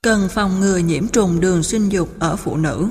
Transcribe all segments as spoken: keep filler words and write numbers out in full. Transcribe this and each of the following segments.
Cần phòng ngừa nhiễm trùng đường sinh dục ở phụ nữ.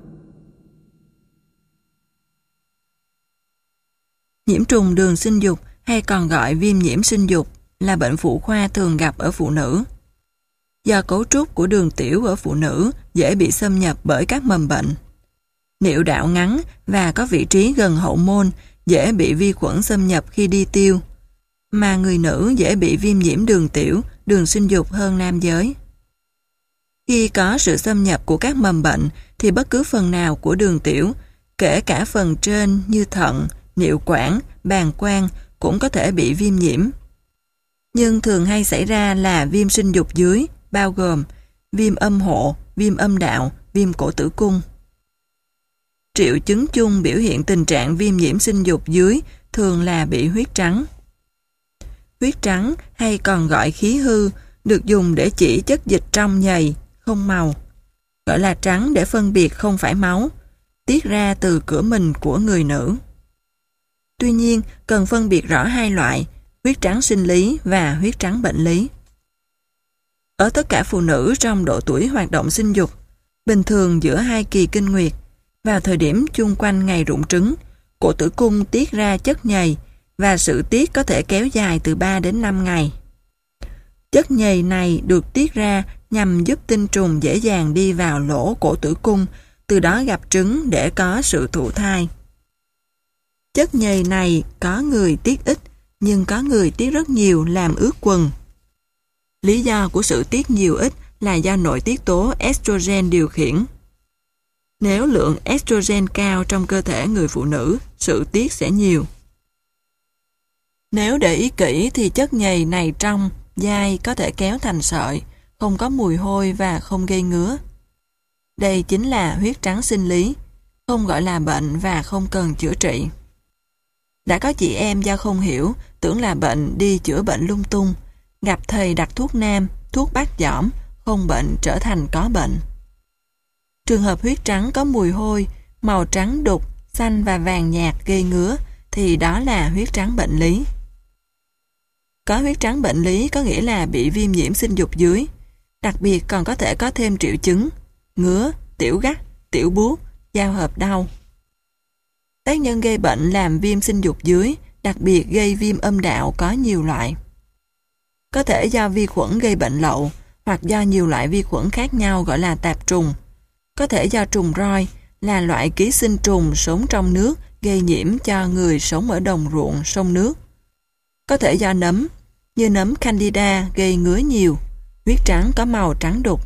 Nhiễm trùng đường sinh dục hay còn gọi viêm nhiễm sinh dục là bệnh phụ khoa thường gặp ở phụ nữ. Do cấu trúc của đường tiểu ở phụ nữ dễ bị xâm nhập bởi các mầm bệnh. Niệu đạo ngắn và có vị trí gần hậu môn dễ bị vi khuẩn xâm nhập khi đi tiêu, mà người nữ dễ bị viêm nhiễm đường tiểu, đường sinh dục hơn nam giới. Khi có sự xâm nhập của các mầm bệnh thì bất cứ phần nào của đường tiểu, kể cả phần trên như thận, niệu quản, bàng quang cũng có thể bị viêm nhiễm. Nhưng thường hay xảy ra là viêm sinh dục dưới, bao gồm viêm âm hộ, viêm âm đạo, viêm cổ tử cung. Triệu chứng chung biểu hiện tình trạng viêm nhiễm sinh dục dưới thường là bị huyết trắng. Huyết trắng hay còn gọi khí hư được dùng để chỉ chất dịch trong nhầy, không màu, gọi là trắng để phân biệt không phải máu, tiết ra từ cửa mình của người nữ. Tuy nhiên, cần phân biệt rõ hai loại, huyết trắng sinh lý và huyết trắng bệnh lý. Ở tất cả phụ nữ trong độ tuổi hoạt động sinh dục, bình thường giữa hai kỳ kinh nguyệt, vào thời điểm chung quanh ngày rụng trứng, cổ tử cung tiết ra chất nhầy và sự tiết có thể kéo dài từ ba đến năm ngày. Chất nhầy này được tiết ra nhằm giúp tinh trùng dễ dàng đi vào lỗ cổ tử cung, từ đó gặp trứng để có sự thụ thai. Chất nhầy này có người tiết ít, nhưng có người tiết rất nhiều làm ướt quần. Lý do của sự tiết nhiều ít là do nội tiết tố estrogen điều khiển. Nếu lượng estrogen cao trong cơ thể người phụ nữ, sự tiết sẽ nhiều. Nếu để ý kỹ thì chất nhầy này trong, dai có thể kéo thành sợi, không có mùi hôi và không gây ngứa. Đây chính là huyết trắng sinh lý, không gọi là bệnh và không cần chữa trị. Đã có chị em do không hiểu, tưởng là bệnh đi chữa bệnh lung tung, gặp thầy đặt thuốc nam, thuốc bát giỏm, không bệnh trở thành có bệnh. Trường hợp huyết trắng có mùi hôi, màu trắng đục, xanh và vàng nhạt gây ngứa thì đó là huyết trắng bệnh lý. Có huyết trắng bệnh lý có nghĩa là bị viêm nhiễm sinh dục dưới, đặc biệt còn có thể có thêm triệu chứng ngứa, tiểu gắt, tiểu buốt, giao hợp đau. Tác nhân gây bệnh làm viêm sinh dục dưới, đặc biệt gây viêm âm đạo có nhiều loại. Có thể do vi khuẩn gây bệnh lậu, hoặc do nhiều loại vi khuẩn khác nhau gọi là tạp trùng. Có thể do trùng roi, là loại ký sinh trùng sống trong nước gây nhiễm cho người sống ở đồng ruộng, sông nước. Có thể do nấm, như nấm Candida gây ngứa nhiều, huyết trắng có màu trắng đục.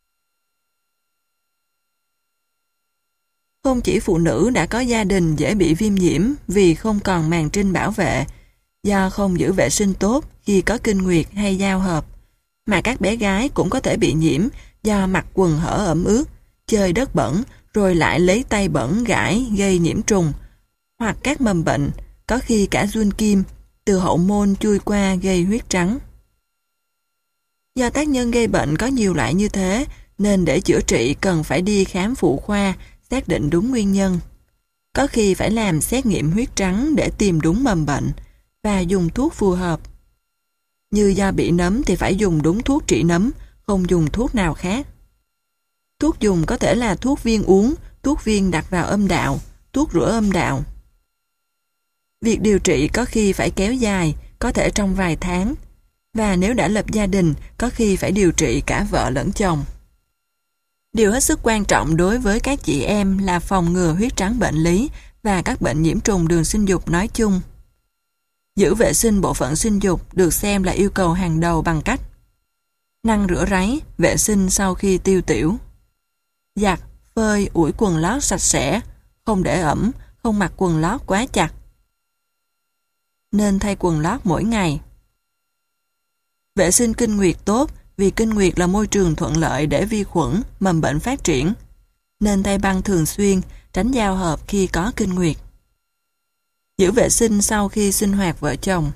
Không chỉ phụ nữ đã có gia đình dễ bị viêm nhiễm vì không còn màng trinh bảo vệ, do không giữ vệ sinh tốt khi có kinh nguyệt hay giao hợp, mà các bé gái cũng có thể bị nhiễm do mặc quần hở ẩm ướt, chơi đất bẩn rồi lại lấy tay bẩn gãi gây nhiễm trùng, hoặc các mầm bệnh, có khi cả giun kim, từ hậu môn chui qua gây huyết trắng. Do tác nhân gây bệnh có nhiều loại như thế, nên để chữa trị cần phải đi khám phụ khoa, xác định đúng nguyên nhân. Có khi phải làm xét nghiệm huyết trắng để tìm đúng mầm bệnh và dùng thuốc phù hợp. Như do bị nấm thì phải dùng đúng thuốc trị nấm, không dùng thuốc nào khác. Thuốc dùng có thể là thuốc viên uống, thuốc viên đặt vào âm đạo, thuốc rửa âm đạo. Việc điều trị có khi phải kéo dài, có thể trong vài tháng, và nếu đã lập gia đình, có khi phải điều trị cả vợ lẫn chồng. Điều hết sức quan trọng đối với các chị em là phòng ngừa huyết trắng bệnh lý và các bệnh nhiễm trùng đường sinh dục nói chung. Giữ vệ sinh bộ phận sinh dục được xem là yêu cầu hàng đầu bằng cách năng rửa ráy, vệ sinh sau khi tiêu tiểu, giặt, phơi, ủi quần lót sạch sẽ, không để ẩm, không mặc quần lót quá chặt. Nên thay quần lót mỗi ngày. Vệ sinh kinh nguyệt tốt vì kinh nguyệt là môi trường thuận lợi để vi khuẩn, mầm bệnh phát triển. Nên thay băng thường xuyên, tránh giao hợp khi có kinh nguyệt. Giữ vệ sinh sau khi sinh hoạt vợ chồng.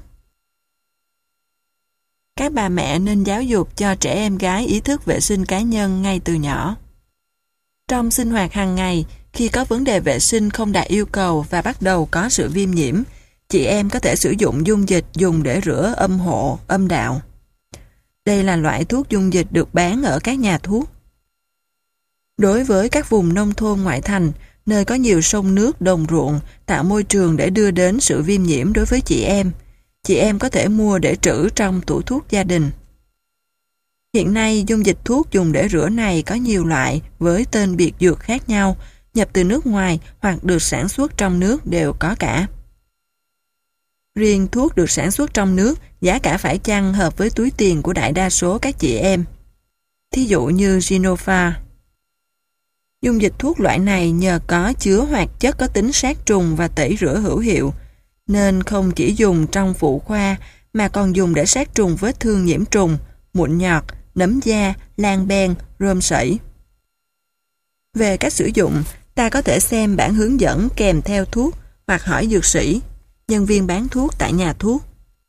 Các bà mẹ nên giáo dục cho trẻ em gái ý thức vệ sinh cá nhân ngay từ nhỏ. Trong sinh hoạt hàng ngày, khi có vấn đề vệ sinh không đạt yêu cầu và bắt đầu có sự viêm nhiễm, chị em có thể sử dụng dung dịch dùng để rửa âm hộ, âm đạo. Đây là loại thuốc dung dịch được bán ở các nhà thuốc. Đối với các vùng nông thôn ngoại thành, nơi có nhiều sông nước, đồng ruộng, tạo môi trường để đưa đến sự viêm nhiễm đối với chị em, chị em có thể mua để trữ trong tủ thuốc gia đình. Hiện nay, dung dịch thuốc dùng để rửa này có nhiều loại với tên biệt dược khác nhau, nhập từ nước ngoài hoặc được sản xuất trong nước đều có cả. Riêng thuốc được sản xuất trong nước, giá cả phải chăng hợp với túi tiền của đại đa số các chị em. Thí dụ như Genopha. Dung dịch thuốc loại này nhờ có chứa hoạt chất có tính sát trùng và tẩy rửa hữu hiệu, nên không chỉ dùng trong phụ khoa mà còn dùng để sát trùng vết thương nhiễm trùng, mụn nhọt, nấm da, lan ben, rơm sẫy. Về cách sử dụng, ta có thể xem bản hướng dẫn kèm theo thuốc hoặc hỏi dược sĩ, nhân viên bán thuốc tại nhà thuốc.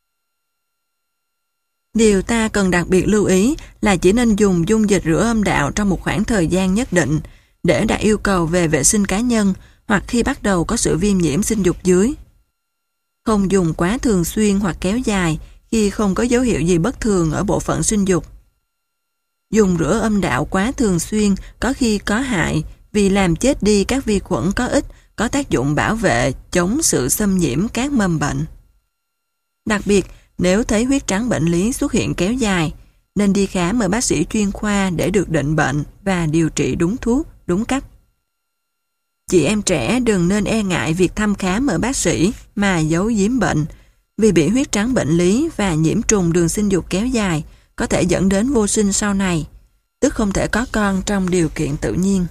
Điều ta cần đặc biệt lưu ý là chỉ nên dùng dung dịch rửa âm đạo trong một khoảng thời gian nhất định để đạt yêu cầu về vệ sinh cá nhân hoặc khi bắt đầu có sự viêm nhiễm sinh dục dưới. Không dùng quá thường xuyên hoặc kéo dài khi không có dấu hiệu gì bất thường ở bộ phận sinh dục. Dùng rửa âm đạo quá thường xuyên có khi có hại vì làm chết đi các vi khuẩn có ích, có tác dụng bảo vệ, chống sự xâm nhiễm các mầm bệnh. Đặc biệt, nếu thấy huyết trắng bệnh lý xuất hiện kéo dài, nên đi khám ở bác sĩ chuyên khoa để được định bệnh và điều trị đúng thuốc, đúng cách. Chị em trẻ đừng nên e ngại việc thăm khám ở bác sĩ mà giấu giếm bệnh, vì bị huyết trắng bệnh lý và nhiễm trùng đường sinh dục kéo dài có thể dẫn đến vô sinh sau này, tức không thể có con trong điều kiện tự nhiên.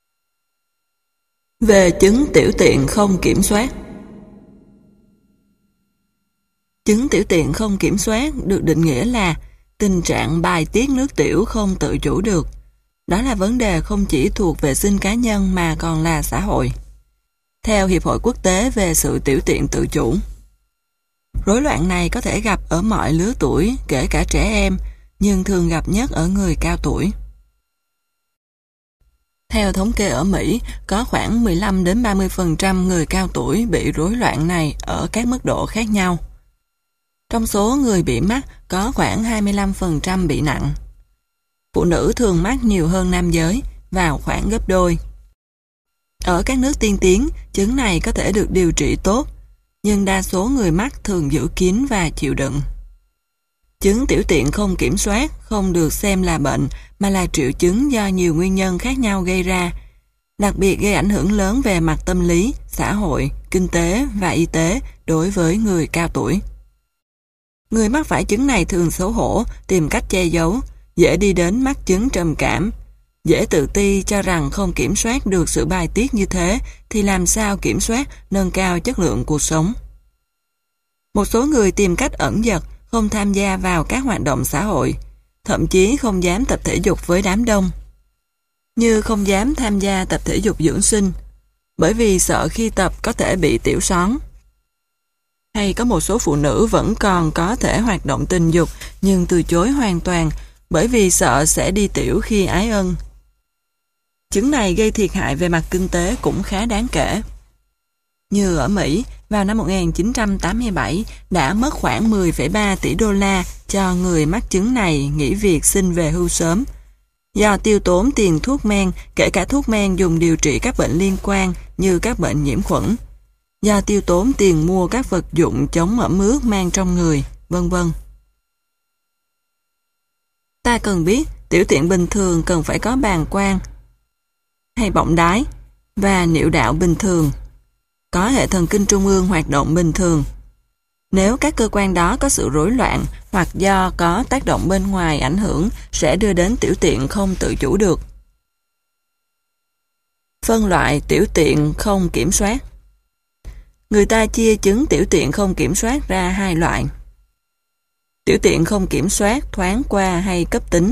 Về chứng tiểu tiện không kiểm soát. Chứng tiểu tiện không kiểm soát được định nghĩa là tình trạng bài tiết nước tiểu không tự chủ được. Đó là vấn đề không chỉ thuộc vệ sinh cá nhân mà còn là xã hội. Theo Hiệp hội Quốc tế về sự tiểu tiện tự chủ, rối loạn này có thể gặp ở mọi lứa tuổi, kể cả trẻ em, nhưng thường gặp nhất ở người cao tuổi. Theo thống kê ở Mỹ, có khoảng mười lăm đến ba mươi phần trăm người cao tuổi bị rối loạn này ở các mức độ khác nhau. Trong số người bị mắc, có khoảng hai mươi lăm phần trăm bị nặng. Phụ nữ thường mắc nhiều hơn nam giới, vào khoảng gấp đôi. Ở các nước tiên tiến, chứng này có thể được điều trị tốt, nhưng đa số người mắc thường giữ kín và chịu đựng. Chứng tiểu tiện không kiểm soát không được xem là bệnh mà là triệu chứng do nhiều nguyên nhân khác nhau gây ra, đặc biệt gây ảnh hưởng lớn về mặt tâm lý, xã hội, kinh tế và y tế đối với người cao tuổi. Người mắc phải chứng này thường xấu hổ, tìm cách che giấu, dễ đi đến mắc chứng trầm cảm, dễ tự ti cho rằng không kiểm soát được sự bài tiết như thế thì làm sao kiểm soát, nâng cao chất lượng cuộc sống. Một số người tìm cách ẩn dật, không tham gia vào các hoạt động xã hội, thậm chí không dám tập thể dục với đám đông. Như không dám tham gia tập thể dục dưỡng sinh, bởi vì sợ khi tập có thể bị tiểu són. Hay có một số phụ nữ vẫn còn có thể hoạt động tình dục nhưng từ chối hoàn toàn bởi vì sợ sẽ đi tiểu khi ái ân. Chứng này gây thiệt hại về mặt kinh tế cũng khá đáng kể. Như ở Mỹ, vào năm một nghìn chín trăm tám mươi bảy đã mất khoảng mười phẩy ba tỷ đô la cho người mắc chứng này nghỉ việc xin về hưu sớm. Do tiêu tốn tiền thuốc men, kể cả thuốc men dùng điều trị các bệnh liên quan như các bệnh nhiễm khuẩn. Do tiêu tốn tiền mua các vật dụng chống ẩm ướt mang trong người, vân vân. Ta cần biết tiểu tiện bình thường cần phải có bàng quang hay bọng đái và niệu đạo bình thường, có hệ thần kinh trung ương hoạt động bình thường. Nếu các cơ quan đó có sự rối loạn hoặc do có tác động bên ngoài ảnh hưởng sẽ đưa đến tiểu tiện không tự chủ được. Phân loại tiểu tiện không kiểm soát. Người ta chia chứng tiểu tiện không kiểm soát ra hai loại. Tiểu tiện không kiểm soát thoáng qua hay cấp tính.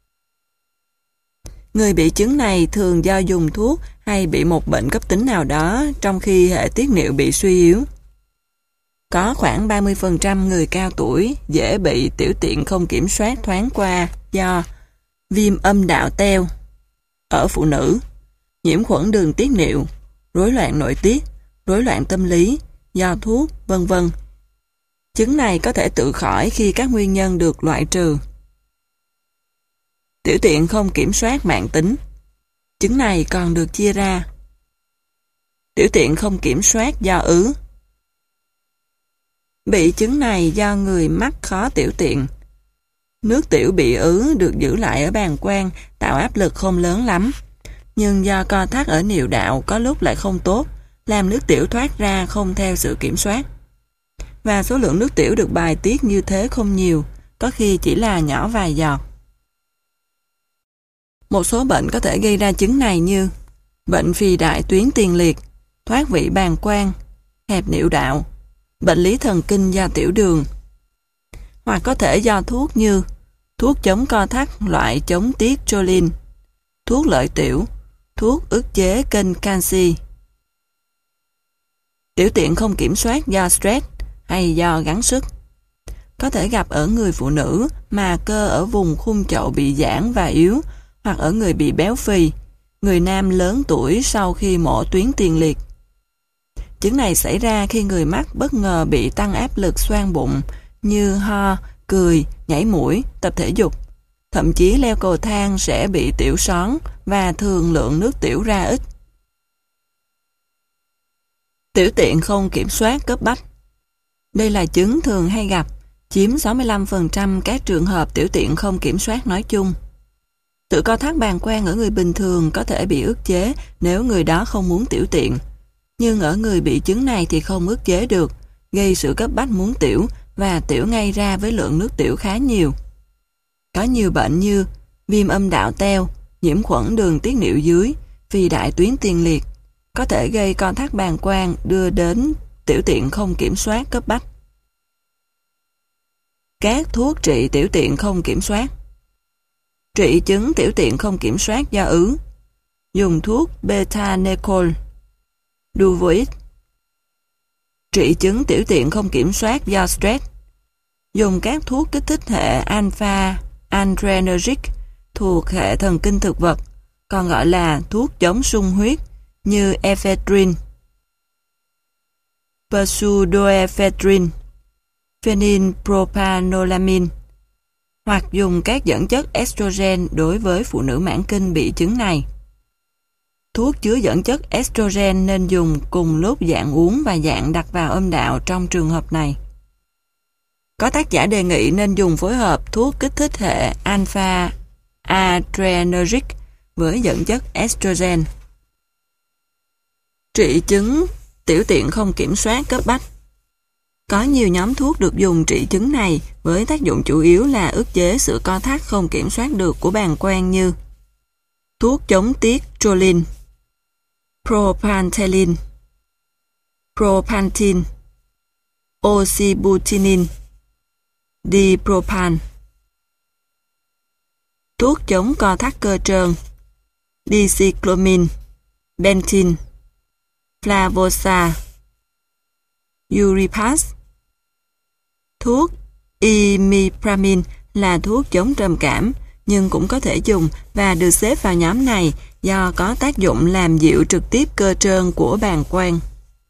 Người bị chứng này thường do dùng thuốc hay bị một bệnh cấp tính nào đó trong khi hệ tiết niệu bị suy yếu. Có khoảng ba mươi phần trăm người cao tuổi dễ bị tiểu tiện không kiểm soát thoáng qua do viêm âm đạo teo ở phụ nữ, nhiễm khuẩn đường tiết niệu, rối loạn nội tiết, rối loạn tâm lý, do thuốc, vân vân. Chứng này có thể tự khỏi khi các nguyên nhân được loại trừ. Tiểu tiện không kiểm soát mãn tính. Chứng này còn được chia ra. Tiểu tiện không kiểm soát do ứ. Bị chứng này do người mắc khó tiểu tiện. Nước tiểu bị ứ được giữ lại ở bàng quang, tạo áp lực không lớn lắm. Nhưng do co thắt ở niệu đạo có lúc lại không tốt, làm nước tiểu thoát ra không theo sự kiểm soát. Và số lượng nước tiểu được bài tiết như thế không nhiều, có khi chỉ là nhỏ vài giọt. Một số bệnh có thể gây ra chứng này như bệnh phì đại tuyến tiền liệt, thoát vị bàng quang, hẹp niệu đạo, bệnh lý thần kinh do tiểu đường. Hoặc có thể do thuốc như thuốc chống co thắt loại chống tiết choline, thuốc lợi tiểu, thuốc ức chế kênh canxi. Tiểu tiện không kiểm soát do stress hay do gắng sức. Có thể gặp ở người phụ nữ mà cơ ở vùng khung chậu bị giãn và yếu, hoặc ở người bị béo phì, người nam lớn tuổi sau khi mổ tuyến tiền liệt. Chứng này xảy ra khi người mắc bất ngờ bị tăng áp lực xoang bụng như ho, cười, nhảy mũi, tập thể dục. Thậm chí leo cầu thang sẽ bị tiểu són và thường lượng nước tiểu ra ít. Tiểu tiện không kiểm soát cấp bách. Đây là chứng thường hay gặp, chiếm sáu mươi lăm phần trăm các trường hợp tiểu tiện không kiểm soát nói chung. Sự co thắt bàng quang ở người bình thường có thể bị ức chế nếu người đó không muốn tiểu tiện. Nhưng ở người bị chứng này thì không ức chế được, gây sự cấp bách muốn tiểu và tiểu ngay ra với lượng nước tiểu khá nhiều. Có nhiều bệnh như viêm âm đạo teo, nhiễm khuẩn đường tiết niệu dưới, phì đại tuyến tiền liệt, có thể gây co thắt bàng quang đưa đến tiểu tiện không kiểm soát cấp bách. Các thuốc trị tiểu tiện không kiểm soát. Trị chứng tiểu tiện không kiểm soát do ứ. Dùng thuốc beta-necol, Duvoit. Trị chứng tiểu tiện không kiểm soát do stress. Dùng các thuốc kích thích hệ alpha adrenergic thuộc hệ thần kinh thực vật, còn gọi là thuốc chống sung huyết như ephedrine, pseudoephedrine, phenylpropanolamine, hoặc dùng các dẫn chất estrogen đối với phụ nữ mãn kinh bị chứng này. Thuốc chứa dẫn chất estrogen nên dùng cùng lúc dạng uống và dạng đặt vào âm đạo trong trường hợp này. Có tác giả đề nghị nên dùng phối hợp thuốc kích thích hệ alpha adrenergic với dẫn chất estrogen. Trị chứng tiểu tiện không kiểm soát cấp bách. Có nhiều nhóm thuốc được dùng trị chứng này với tác dụng chủ yếu là ức chế sự co thắt không kiểm soát được của bàng quang như thuốc chống tiết choline, propanthelin, propantin, oxybutinin, dipropan. Thuốc chống co thắt cơ trơn, dicyclomine, bentin, flavosa, Uripas. Thuốc imipramine là thuốc chống trầm cảm, nhưng cũng có thể dùng và được xếp vào nhóm này do có tác dụng làm dịu trực tiếp cơ trơn của bàng quang.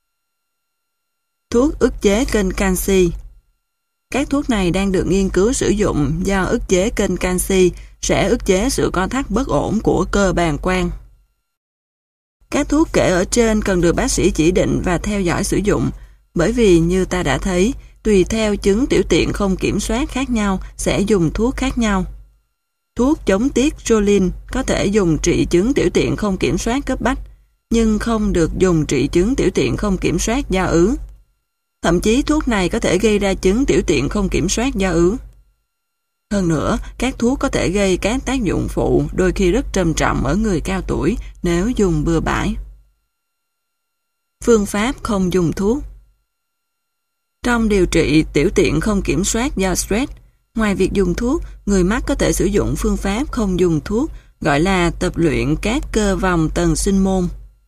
Thuốc ức chế kênh canxi. Các thuốc này đang được nghiên cứu sử dụng do ức chế kênh canxi sẽ ức chế sự co thắt bất ổn của cơ bàng quang. Các thuốc kể ở trên cần được bác sĩ chỉ định và theo dõi sử dụng, bởi vì như ta đã thấy, tùy theo chứng tiểu tiện không kiểm soát khác nhau sẽ dùng thuốc khác nhau. Thuốc chống tiết choline có thể dùng trị chứng tiểu tiện không kiểm soát cấp bách, nhưng không được dùng trị chứng tiểu tiện không kiểm soát do ứ. Thậm chí thuốc này có thể gây ra chứng tiểu tiện không kiểm soát do ứ. Hơn nữa, các thuốc có thể gây các tác dụng phụ đôi khi rất trầm trọng ở người cao tuổi nếu dùng bừa bãi. Phương pháp không dùng thuốc. Trong điều trị tiểu tiện không kiểm soát do stress, ngoài việc dùng thuốc, người mắc có thể sử dụng phương pháp không dùng thuốc gọi là tập luyện các cơ vòng tầng sinh môn,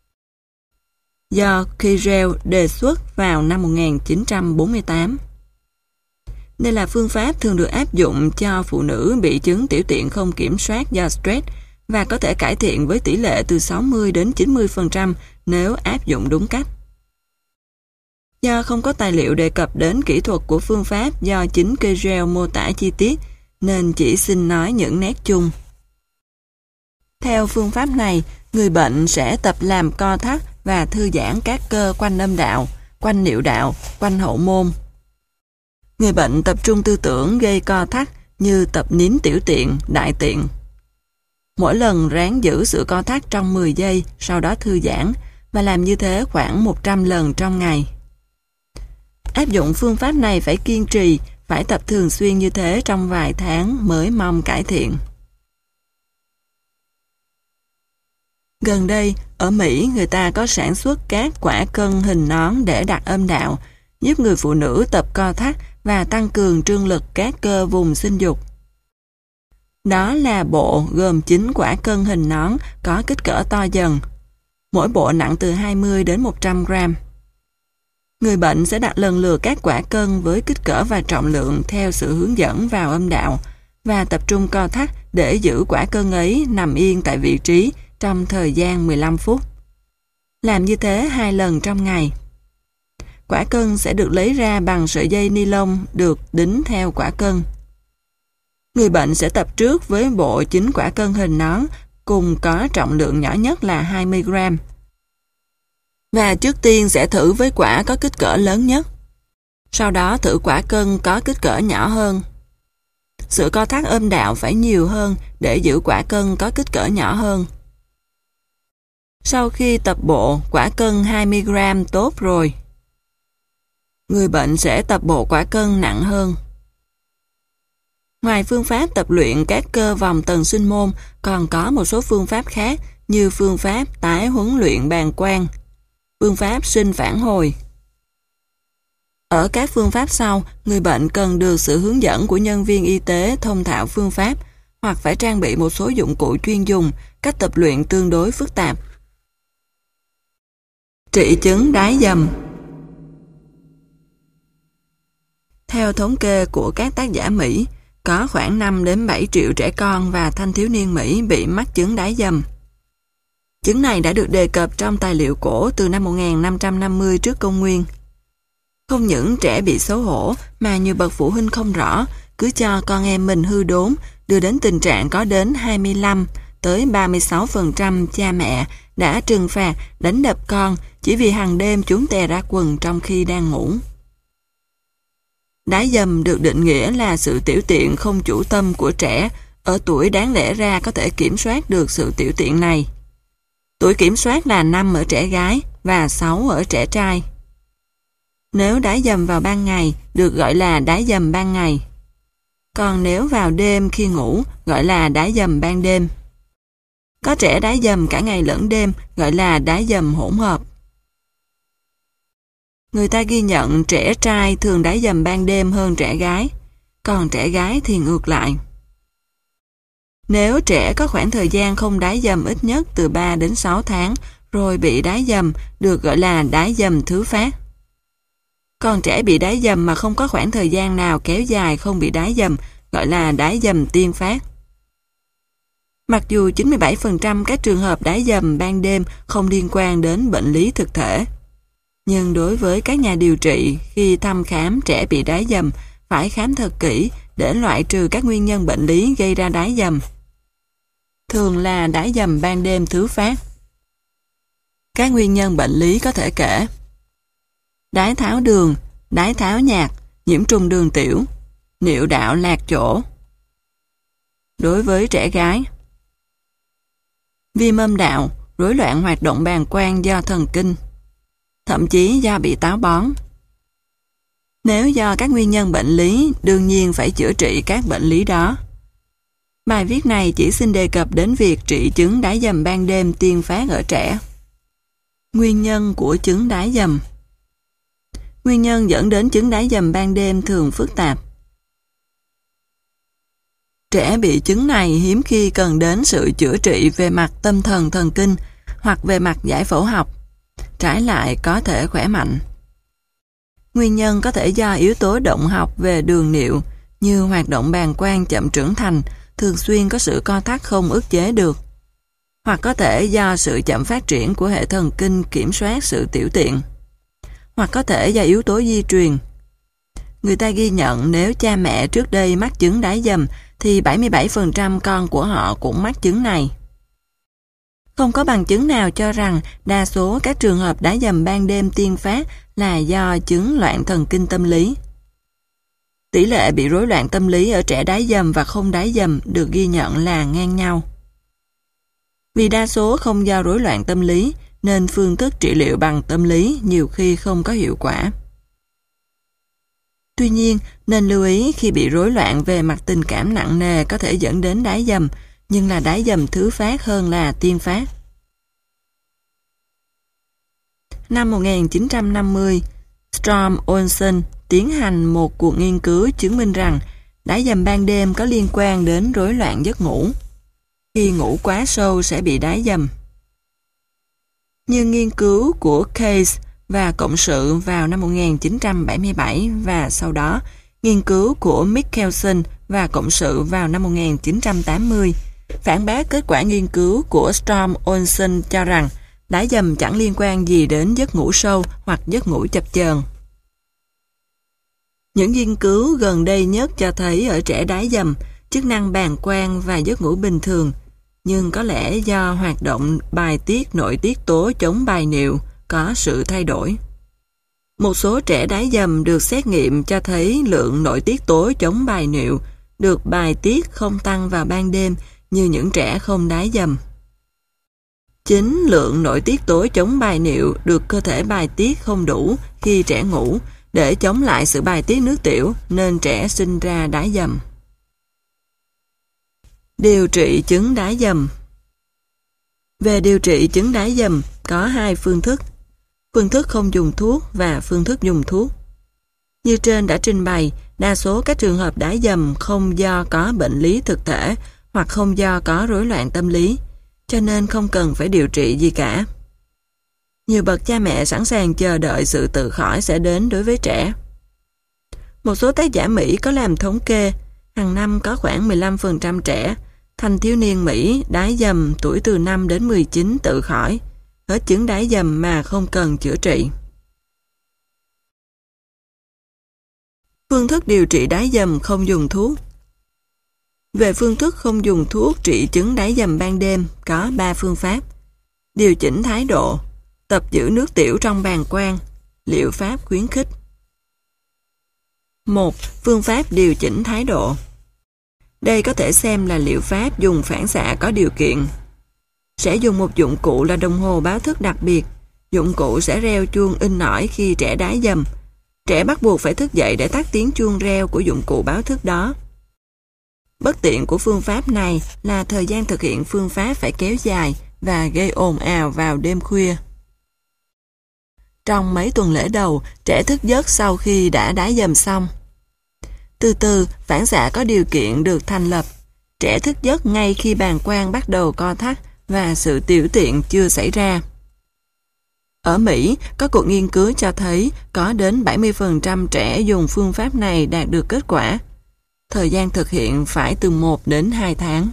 do Kirel đề xuất vào năm một nghìn chín trăm bốn mươi tám. Đây là phương pháp thường được áp dụng cho phụ nữ bị chứng tiểu tiện không kiểm soát do stress và có thể cải thiện với tỷ lệ từ sáu mươi đến chín mươi phần trăm nếu áp dụng đúng cách. Do không có tài liệu đề cập đến kỹ thuật của phương pháp do chính Kirel mô tả chi tiết, nên chỉ xin nói những nét chung. Theo phương pháp này, người bệnh sẽ tập làm co thắt và thư giãn các cơ quanh âm đạo, quanh niệu đạo, quanh hậu môn. Người bệnh tập trung tư tưởng gây co thắt như tập nín tiểu tiện, đại tiện. Mỗi lần ráng giữ sự co thắt trong mười giây, sau đó thư giãn, và làm như thế khoảng một trăm lần trong ngày. Áp dụng phương pháp này phải kiên trì, phải tập thường xuyên như thế trong vài tháng mới mong cải thiện. Gần đây, ở Mỹ người ta có sản xuất các quả cân hình nón để đặt âm đạo, giúp người phụ nữ tập co thắt và tăng cường trương lực các cơ vùng sinh dục. Đó là bộ gồm chín quả cân hình nón có kích cỡ to dần. Mỗi bộ nặng từ hai mươi đến một trăm gram. Người bệnh sẽ đặt lần lượt các quả cân với kích cỡ và trọng lượng theo sự hướng dẫn vào âm đạo và tập trung co thắt để giữ quả cân ấy nằm yên tại vị trí trong thời gian mười lăm phút. Làm như thế hai lần trong ngày. Quả cân sẽ được lấy ra bằng sợi dây ni lông được đính theo quả cân. Người bệnh sẽ tập trước với bộ chín quả cân hình nón cùng có trọng lượng nhỏ nhất là hai mươi gram. Và trước tiên sẽ thử với quả có kích cỡ lớn nhất. Sau đó thử quả cân có kích cỡ nhỏ hơn. Sự co thắt âm đạo phải nhiều hơn để giữ quả cân có kích cỡ nhỏ hơn. Sau khi tập bộ quả cân hai mươi gram tốt rồi, người bệnh sẽ tập bộ quả cân nặng hơn. Ngoài phương pháp tập luyện các cơ vòng tần sinh môn, còn có một số phương pháp khác như phương pháp tái huấn luyện bàng quang, phương pháp sinh phản hồi. Ở các phương pháp sau, người bệnh cần được sự hướng dẫn của nhân viên y tế thông thạo phương pháp hoặc phải trang bị một số dụng cụ chuyên dùng, cách tập luyện tương đối phức tạp. Trị chứng đái dầm. Theo thống kê của các tác giả Mỹ, có khoảng năm đến bảy triệu trẻ con và thanh thiếu niên Mỹ bị mắc chứng đái dầm. Chứng này đã được đề cập trong tài liệu cổ từ năm một nghìn năm trăm năm mươi trước công nguyên. Không những trẻ bị xấu hổ mà nhiều bậc phụ huynh không rõ, cứ cho con em mình hư đốn, đưa đến tình trạng có đến hai mươi lăm tới ba mươi sáu phần trăm cha mẹ đã trừng phạt đánh đập con chỉ vì hàng đêm chúng tè ra quần trong khi đang ngủ. Đái dầm được định nghĩa là sự tiểu tiện không chủ tâm của trẻ ở tuổi đáng lẽ ra có thể kiểm soát được sự tiểu tiện này. Tuổi kiểm soát là năm ở trẻ gái và sáu ở trẻ trai. Nếu đái dầm vào ban ngày được gọi là đái dầm ban ngày. Còn nếu vào đêm khi ngủ gọi là đái dầm ban đêm. Có trẻ đái dầm cả ngày lẫn đêm gọi là đái dầm hỗn hợp. Người ta ghi nhận trẻ trai thường đái dầm ban đêm hơn trẻ gái, còn trẻ gái thì ngược lại. Nếu trẻ có khoảng thời gian không đái dầm ít nhất từ ba đến sáu tháng rồi bị đái dầm được gọi là đái dầm thứ phát. Còn trẻ bị đái dầm mà không có khoảng thời gian nào kéo dài không bị đái dầm gọi là đái dầm tiên phát. Mặc dù chín mươi bảy phần trăm các trường hợp đái dầm ban đêm không liên quan đến bệnh lý thực thể, nhưng đối với các nhà điều trị khi thăm khám trẻ bị đái dầm phải khám thật kỹ để loại trừ các nguyên nhân bệnh lý gây ra đái dầm. Thường là đái dầm ban đêm thứ phát. Các nguyên nhân bệnh lý có thể kể: đái tháo đường, đái tháo nhạt, nhiễm trùng đường tiểu, niệu đạo lạc chỗ. Đối với trẻ gái, viêm âm đạo, rối loạn hoạt động bàng quang do thần kinh, thậm chí do bị táo bón. Nếu do các nguyên nhân bệnh lý, đương nhiên phải chữa trị các bệnh lý đó. Bài viết này chỉ xin đề cập đến việc trị chứng đái dầm ban đêm tiên phát ở trẻ. Nguyên nhân của chứng đái dầm. Nguyên nhân dẫn đến chứng đái dầm ban đêm thường phức tạp. Trẻ bị chứng này hiếm khi cần đến sự chữa trị về mặt tâm thần thần kinh hoặc về mặt giải phẫu học, trái lại có thể khỏe mạnh. Nguyên nhân có thể do yếu tố động học về đường niệu như hoạt động bàng quang chậm trưởng thành, thường xuyên có sự co thắt không ức chế được, hoặc có thể do sự chậm phát triển của hệ thần kinh kiểm soát sự tiểu tiện, hoặc có thể do yếu tố di truyền. Người ta ghi nhận nếu cha mẹ trước đây mắc chứng đái dầm thì bảy mươi bảy phần trăm con của họ cũng mắc chứng này. Không có bằng chứng nào cho rằng đa số các trường hợp đái dầm ban đêm tiên phát là do chứng loạn thần kinh tâm lý. Tỷ lệ bị rối loạn tâm lý ở trẻ đái dầm và không đái dầm được ghi nhận là ngang nhau. Vì đa số không do rối loạn tâm lý, nên phương thức trị liệu bằng tâm lý nhiều khi không có hiệu quả. Tuy nhiên, nên lưu ý khi bị rối loạn về mặt tình cảm nặng nề có thể dẫn đến đái dầm, nhưng là đái dầm thứ phát hơn là tiên phát. Năm một nghìn chín trăm năm mươi, Storm Olson tiến hành một cuộc nghiên cứu chứng minh rằng đái dầm ban đêm có liên quan đến rối loạn giấc ngủ. Khi ngủ quá sâu sẽ bị đái dầm. Như nghiên cứu của Case và cộng sự vào năm một nghìn chín trăm bảy mươi bảy và sau đó nghiên cứu của Michelson và cộng sự vào năm một nghìn chín trăm tám mươi, phản bác kết quả nghiên cứu của Storm Olson cho rằng đái dầm chẳng liên quan gì đến giấc ngủ sâu hoặc giấc ngủ chập chờn. Những nghiên cứu gần đây nhất cho thấy ở trẻ đái dầm, chức năng bàng quang và giấc ngủ bình thường, nhưng có lẽ do hoạt động bài tiết nội tiết tố chống bài niệu có sự thay đổi. Một số trẻ đái dầm được xét nghiệm cho thấy lượng nội tiết tố chống bài niệu được bài tiết không tăng vào ban đêm như những trẻ không đái dầm. Chính lượng nội tiết tố chống bài niệu được cơ thể bài tiết không đủ khi trẻ ngủ để chống lại sự bài tiết nước tiểu nên trẻ sinh ra đái dầm. Điều trị chứng đái dầm. Về điều trị chứng đái dầm có hai phương thức, phương thức không dùng thuốc và phương thức dùng thuốc. Như trên đã trình bày, đa số các trường hợp đái dầm không do có bệnh lý thực thể hoặc không do có rối loạn tâm lý, cho nên không cần phải điều trị gì cả. Nhiều bậc cha mẹ sẵn sàng chờ đợi sự tự khỏi sẽ đến đối với trẻ. Một số tác giả Mỹ có làm thống kê, hàng năm có khoảng mười lăm phần trăm trẻ, thanh thiếu niên Mỹ đái dầm tuổi từ năm đến mười chín tự khỏi, hết chứng đái dầm mà không cần chữa trị. Phương thức điều trị đái dầm không dùng thuốc. Về phương thức không dùng thuốc trị chứng đái dầm ban đêm có ba phương pháp: điều chỉnh thái độ, tập giữ nước tiểu trong bàng quang, liệu pháp khuyến khích. một. Phương pháp điều chỉnh thái độ. Đây có thể xem là liệu pháp dùng phản xạ có điều kiện. Sẽ dùng một dụng cụ là đồng hồ báo thức đặc biệt. Dụng cụ sẽ reo chuông in ỏi khi trẻ đái dầm. Trẻ bắt buộc phải thức dậy để tắt tiếng chuông reo của dụng cụ báo thức đó. Bất tiện của phương pháp này là thời gian thực hiện phương pháp phải kéo dài và gây ồn ào vào đêm khuya. Trong mấy tuần lễ đầu, trẻ thức giấc sau khi đã đái dầm xong. Từ từ, phản xạ có điều kiện được thành lập. Trẻ thức giấc ngay khi bàng quang bắt đầu co thắt và sự tiểu tiện chưa xảy ra. Ở Mỹ, có cuộc nghiên cứu cho thấy có đến bảy mươi phần trăm trẻ dùng phương pháp này đạt được kết quả. Thời gian thực hiện phải từ một đến hai tháng.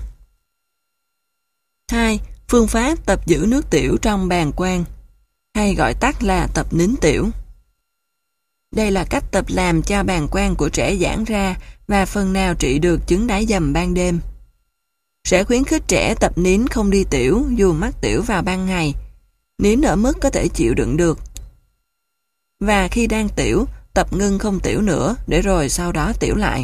hai. Phương pháp tập giữ nước tiểu trong bàng quang, hay gọi tắt là tập nín tiểu. Đây là cách tập làm cho bàng quang của trẻ giãn ra và phần nào trị được chứng đái dầm ban đêm. Sẽ khuyến khích trẻ tập nín không đi tiểu dù mắc tiểu vào ban ngày, nín ở mức có thể chịu đựng được. Và khi đang tiểu, tập ngưng không tiểu nữa để rồi sau đó tiểu lại.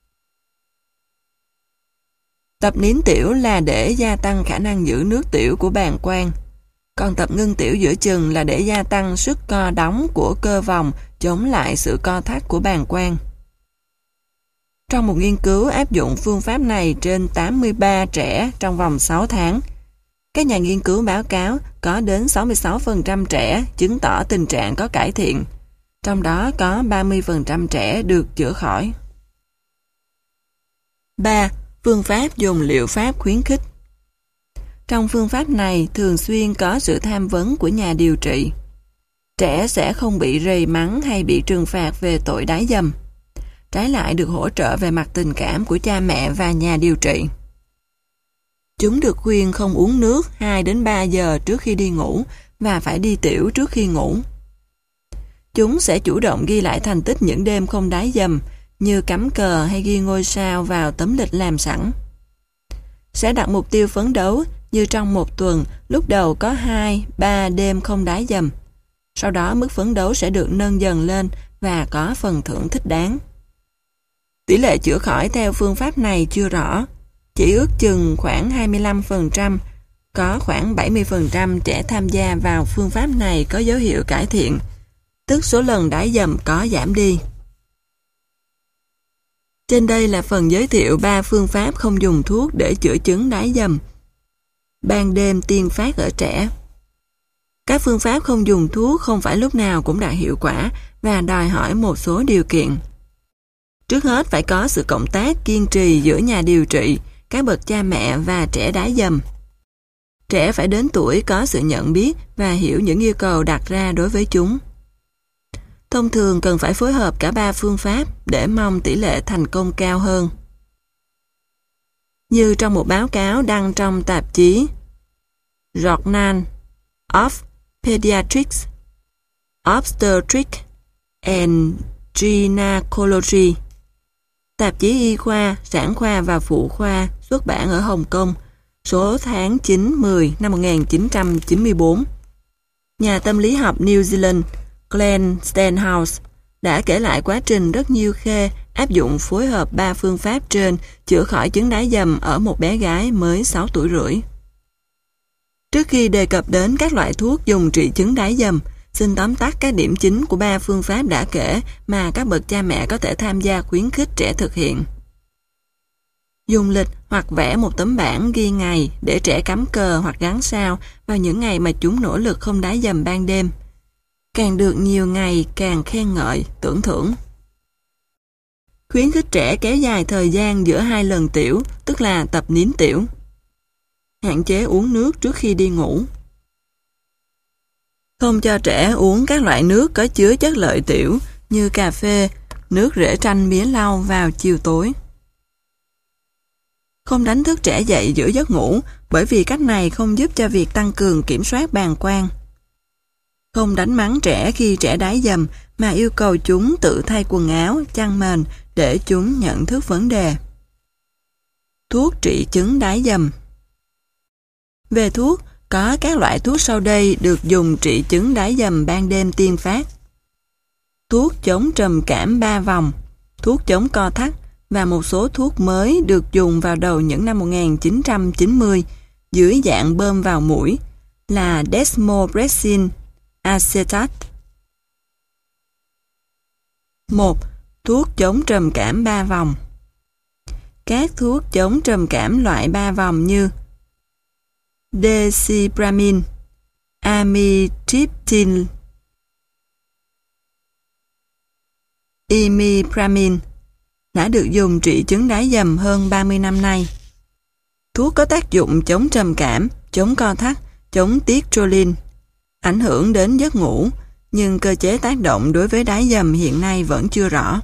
Tập nín tiểu là để gia tăng khả năng giữ nước tiểu của bàng quang. Còn tập ngưng tiểu giữa chừng là để gia tăng sức co đóng của cơ vòng chống lại sự co thắt của bàng quang. Trong một nghiên cứu áp dụng phương pháp này trên tám mươi ba trẻ trong vòng sáu tháng, các nhà nghiên cứu báo cáo có đến sáu mươi sáu phần trăm trẻ chứng tỏ tình trạng có cải thiện, trong đó có ba mươi phần trăm trẻ được chữa khỏi. ba. Phương pháp dùng liệu pháp khuyến khích. Trong phương pháp này thường xuyên có sự tham vấn của nhà điều trị. Trẻ sẽ không bị rầy mắng hay bị trừng phạt về tội đái dầm. Trái lại được hỗ trợ về mặt tình cảm của cha mẹ và nhà điều trị. Chúng được khuyên không uống nước hai đến ba giờ trước khi đi ngủ và phải đi tiểu trước khi ngủ. Chúng sẽ chủ động ghi lại thành tích những đêm không đái dầm, như cắm cờ hay ghi ngôi sao vào tấm lịch làm sẵn. Sẽ đặt mục tiêu phấn đấu như trong một tuần, lúc đầu có hai ba đêm không đái dầm. Sau đó mức phấn đấu sẽ được nâng dần lên và có phần thưởng thích đáng. Tỷ lệ chữa khỏi theo phương pháp này chưa rõ, chỉ ước chừng khoảng hai mươi lăm phần trăm, có khoảng bảy mươi phần trăm trẻ tham gia vào phương pháp này có dấu hiệu cải thiện, tức số lần đái dầm có giảm đi. Trên đây là phần giới thiệu ba phương pháp không dùng thuốc để chữa chứng đái dầm ban đêm tiên phát ở trẻ. Các phương pháp không dùng thuốc không phải lúc nào cũng đạt hiệu quả và đòi hỏi một số điều kiện. Trước hết phải có sự cộng tác kiên trì giữa nhà điều trị, các bậc cha mẹ và trẻ đái dầm. Trẻ phải đến tuổi có sự nhận biết và hiểu những yêu cầu đặt ra đối với chúng. Thông thường cần phải phối hợp cả ba phương pháp để mong tỷ lệ thành công cao hơn. Như trong một báo cáo đăng trong tạp chí Journal of Pediatrics, Obstetrics and Gynecology, tạp chí y khoa, sản khoa và phụ khoa xuất bản ở Hồng Kông, số tháng chín mười năm một nghìn chín trăm chín mươi tư. Nhà tâm lý học New Zealand Glenn Stenhouse đã kể lại quá trình rất nhiêu khê áp dụng phối hợp ba phương pháp trên chữa khỏi chứng đái dầm ở một bé gái mới sáu tuổi rưỡi. Trước khi đề cập đến các loại thuốc dùng trị chứng đái dầm, xin tóm tắt các điểm chính của ba phương pháp đã kể mà các bậc cha mẹ có thể tham gia khuyến khích trẻ thực hiện. Dùng lịch hoặc vẽ một tấm bảng ghi ngày để trẻ cắm cờ hoặc gắn sao vào những ngày mà chúng nỗ lực không đái dầm ban đêm. Càng được nhiều ngày càng khen ngợi, tưởng thưởng. Khuyến khích trẻ kéo dài thời gian giữa hai lần tiểu, tức là tập nín tiểu. Hạn chế uống nước trước khi đi ngủ. Không cho trẻ uống các loại nước có chứa chất lợi tiểu như cà phê, nước rễ chanh mía lau vào chiều tối. Không đánh thức trẻ dậy giữa giấc ngủ bởi vì cách này không giúp cho việc tăng cường kiểm soát bàng quang. Không đánh mắng trẻ khi trẻ đái dầm mà yêu cầu chúng tự thay quần áo, chăn mền để chúng nhận thức vấn đề. Thuốc trị chứng đái dầm. Về thuốc, có các loại thuốc sau đây được dùng trị chứng đái dầm ban đêm tiên phát. Thuốc chống trầm cảm ba vòng, thuốc chống co thắt và một số thuốc mới được dùng vào đầu những năm một nghìn chín trăm chín mươi dưới dạng bơm vào mũi là desmopressin acetate. một. Thuốc chống trầm cảm ba vòng. Các thuốc chống trầm cảm loại ba vòng như Desipramine, amitriptyl, imipramine đã được dùng trị chứng đái dầm hơn ba mươi năm nay. Thuốc có tác dụng chống trầm cảm, chống co thắt, chống tiết trolin, ảnh hưởng đến giấc ngủ, nhưng cơ chế tác động đối với đái dầm hiện nay vẫn chưa rõ.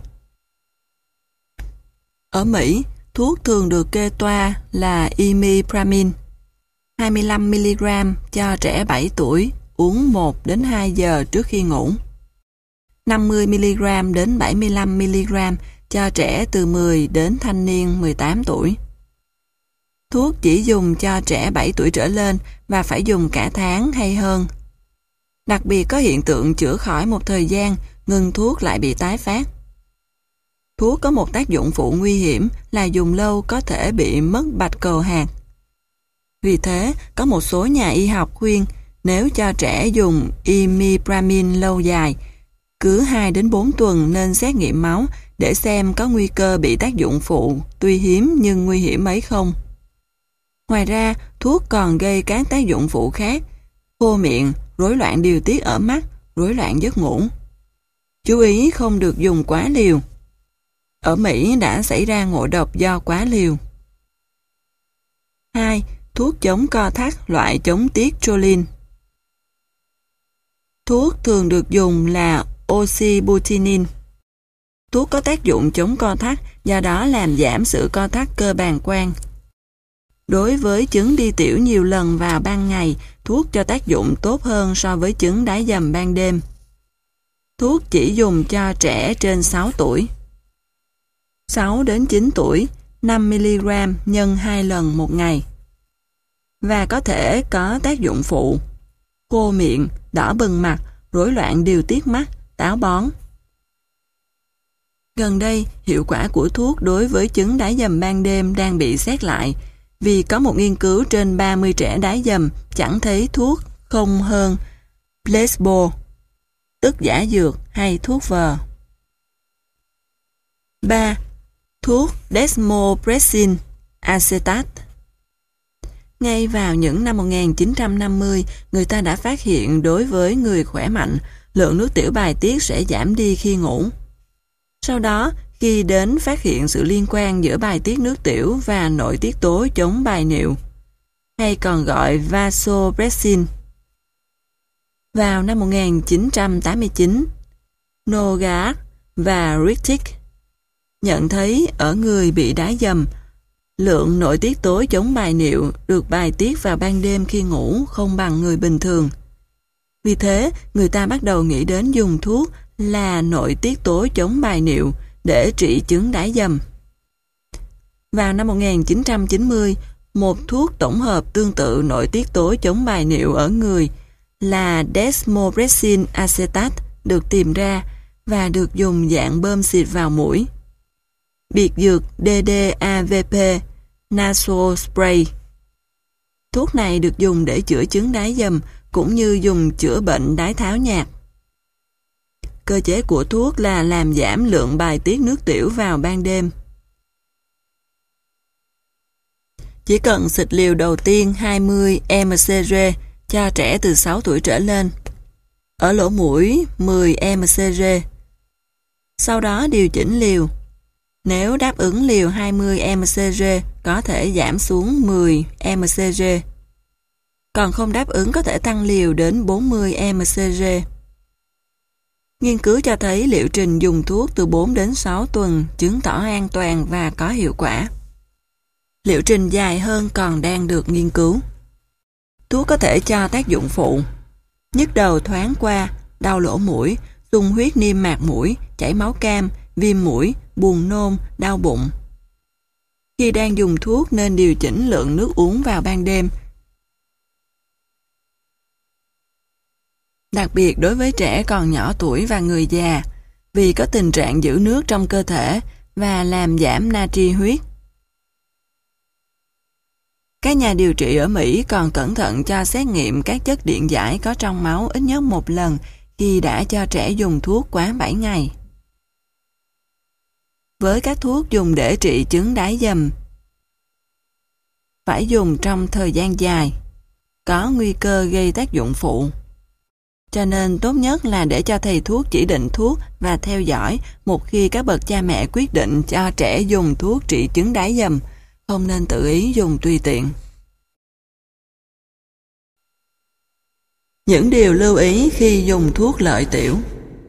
Ở Mỹ, thuốc thường được kê toa là imipramine, hai mươi lăm mi-li-gam cho trẻ bảy tuổi, uống một đến hai giờ trước khi ngủ. năm mươi mi-li-gam đến bảy mươi lăm mi-li-gam cho trẻ từ mười đến thanh niên mười tám tuổi. Thuốc chỉ dùng cho trẻ bảy tuổi trở lên và phải dùng cả tháng hay hơn. Đặc biệt có hiện tượng chữa khỏi một thời gian, ngừng thuốc lại bị tái phát. Thuốc có một tác dụng phụ nguy hiểm là dùng lâu có thể bị mất bạch cầu hạt. Vì thế, có một số nhà y học khuyên nếu cho trẻ dùng imipramine lâu dài, cứ hai đến bốn tuần nên xét nghiệm máu để xem có nguy cơ bị tác dụng phụ tuy hiếm nhưng nguy hiểm ấy không. Ngoài ra, thuốc còn gây các tác dụng phụ khác, khô miệng, rối loạn điều tiết ở mắt, rối loạn giấc ngủ. Chú ý không được dùng quá liều. Ở Mỹ đã xảy ra ngộ độc do quá liều. hai. Thuốc chống co thắt loại chống tiết trolin. Thuốc thường được dùng là oxybutynin. Thuốc có tác dụng chống co thắt, do đó làm giảm sự co thắt cơ bàng quang. Đối với chứng đi tiểu nhiều lần vào ban ngày, thuốc cho tác dụng tốt hơn so với chứng đái dầm ban đêm. Thuốc chỉ dùng cho trẻ trên sáu tuổi. sáu đến chín tuổi, năm mi-li-gam nhân hai lần một ngày. và có thể có tác dụng phụ: khô miệng, đỏ bừng mặt, rối loạn điều tiết mắt, táo bón. Gần đây, hiệu quả của thuốc đối với chứng đái dầm ban đêm đang bị xét lại, vì có một nghiên cứu trên ba mươi trẻ đái dầm chẳng thấy thuốc không hơn placebo, tức giả dược hay thuốc vờ. ba. Thuốc desmopressin acetate. Ngay vào những năm một nghìn chín trăm năm mươi, người ta đã phát hiện đối với người khỏe mạnh, lượng nước tiểu bài tiết sẽ giảm đi khi ngủ. Sau đó, khi đến phát hiện sự liên quan giữa bài tiết nước tiểu và nội tiết tố chống bài niệu, hay còn gọi vasopressin. Vào năm một nghìn chín trăm tám mươi chín, Norgard và Ritchie nhận thấy ở người bị đái dầm, lượng nội tiết tố chống bài niệu được bài tiết vào ban đêm khi ngủ không bằng người bình thường. Vì thế, người ta bắt đầu nghĩ đến dùng thuốc là nội tiết tố chống bài niệu để trị chứng đái dầm. Vào năm một nghìn chín trăm chín mươi, một thuốc tổng hợp tương tự nội tiết tố chống bài niệu ở người là desmopressin acetate được tìm ra và được dùng dạng bơm xịt vào mũi. Biệt dược đê đê a vê pê Nasal Spray. Thuốc này được dùng để chữa chứng đái dầm cũng như dùng chữa bệnh đái tháo nhạt. Cơ chế của thuốc là làm giảm lượng bài tiết nước tiểu vào ban đêm. Chỉ cần xịt liều đầu tiên hai mươi mi li lít cho trẻ từ sáu tuổi trở lên, ở lỗ mũi mười mi li lít. Sau đó điều chỉnh liều. Nếu đáp ứng liều hai mươi mi li lít có thể giảm xuống mười mi li lít. Còn không đáp ứng có thể tăng liều đến bốn mươi mi li lít. Nghiên cứu cho thấy liệu trình dùng thuốc từ bốn đến sáu tuần chứng tỏ an toàn và có hiệu quả. Liệu trình dài hơn còn đang được nghiên cứu. Thuốc có thể cho tác dụng phụ: nhức đầu thoáng qua, đau lỗ mũi, sung huyết niêm mạc mũi, chảy máu cam, viêm mũi, buồn nôn, đau bụng. Khi đang dùng thuốc nên điều chỉnh lượng nước uống vào ban đêm. Đặc biệt đối với trẻ còn nhỏ tuổi và người già, vì có tình trạng giữ nước trong cơ thể và làm giảm natri huyết. Các nhà điều trị ở Mỹ còn cẩn thận cho xét nghiệm các chất điện giải có trong máu ít nhất một lần khi đã cho trẻ dùng thuốc quá bảy ngày. Với các thuốc dùng để trị chứng đái dầm, phải dùng trong thời gian dài, có nguy cơ gây tác dụng phụ. Cho nên tốt nhất là để cho thầy thuốc chỉ định thuốc và theo dõi một khi các bậc cha mẹ quyết định cho trẻ dùng thuốc trị chứng đái dầm, không nên tự ý dùng tùy tiện. Những điều lưu ý khi dùng thuốc lợi tiểu.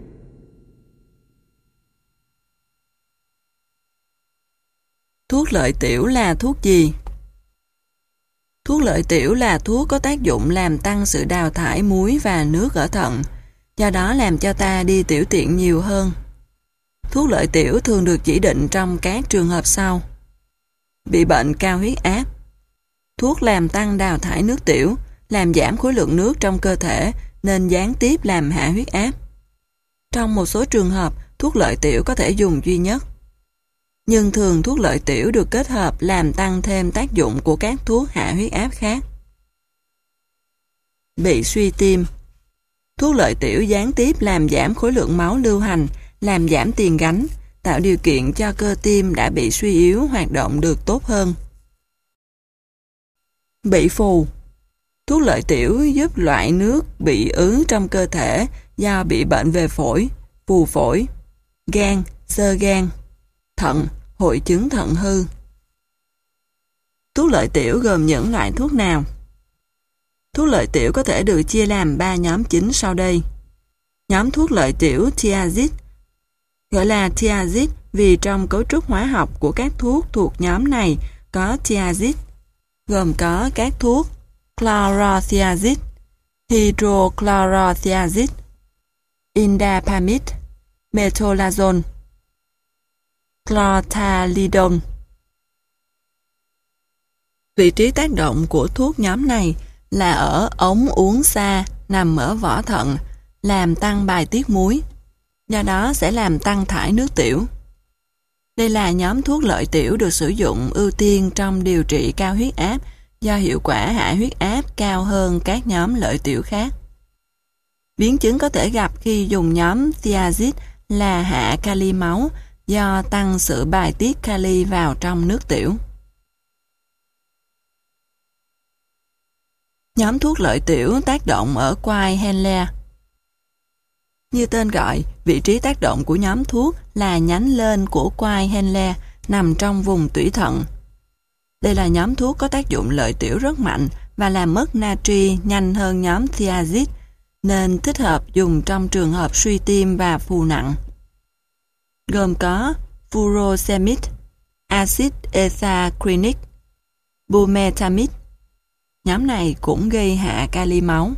Thuốc lợi tiểu là thuốc gì? Thuốc lợi tiểu là thuốc có tác dụng làm tăng sự đào thải muối và nước ở thận, do đó làm cho ta đi tiểu tiện nhiều hơn. Thuốc lợi tiểu thường được chỉ định trong các trường hợp sau: bị bệnh cao huyết áp. Thuốc làm tăng đào thải nước tiểu, làm giảm khối lượng nước trong cơ thể nên gián tiếp làm hạ huyết áp. Trong một số trường hợp, thuốc lợi tiểu có thể dùng duy nhất. Nhưng thường thuốc lợi tiểu được kết hợp làm tăng thêm tác dụng của các thuốc hạ huyết áp khác. Bị suy tim. Thuốc lợi tiểu gián tiếp làm giảm khối lượng máu lưu hành, làm giảm tiền gánh, tạo điều kiện cho cơ tim đã bị suy yếu hoạt động được tốt hơn. Bị phù. Thuốc lợi tiểu giúp loại nước bị ứ trong cơ thể do bị bệnh về phổi, phù phổi, gan, xơ gan, thận, hội chứng thận hư. Thuốc lợi tiểu gồm những loại thuốc nào? Thuốc lợi tiểu có thể được chia làm ba nhóm chính sau đây. Nhóm thuốc lợi tiểu thiazide, gọi là thiazide vì trong cấu trúc hóa học của các thuốc thuộc nhóm này có thiazide, gồm có các thuốc chlorothiazide, hydrochlorothiazide, indapamide, metolazone, clothalidone. Vị trí tác động của thuốc nhóm này là ở ống uốn xa nằm ở vỏ thận, làm tăng bài tiết muối, do đó sẽ làm tăng thải nước tiểu. Đây là nhóm thuốc lợi tiểu được sử dụng ưu tiên trong điều trị cao huyết áp do hiệu quả hạ huyết áp cao hơn các nhóm lợi tiểu khác. Biến chứng có thể gặp khi dùng nhóm thiazid là hạ kali máu do tăng sự bài tiết kali vào trong nước tiểu. Nhóm thuốc lợi tiểu tác động ở quai Henle. Như tên gọi, vị trí tác động của nhóm thuốc là nhánh lên của quai Henle nằm trong vùng tủy thận. Đây là nhóm thuốc có tác dụng lợi tiểu rất mạnh và làm mất natri nhanh hơn nhóm thiazid, nên thích hợp dùng trong trường hợp suy tim và phù nặng. Gồm có furosemide, acid ethacrynic, bumetamide. Nhóm này cũng gây hạ kali máu.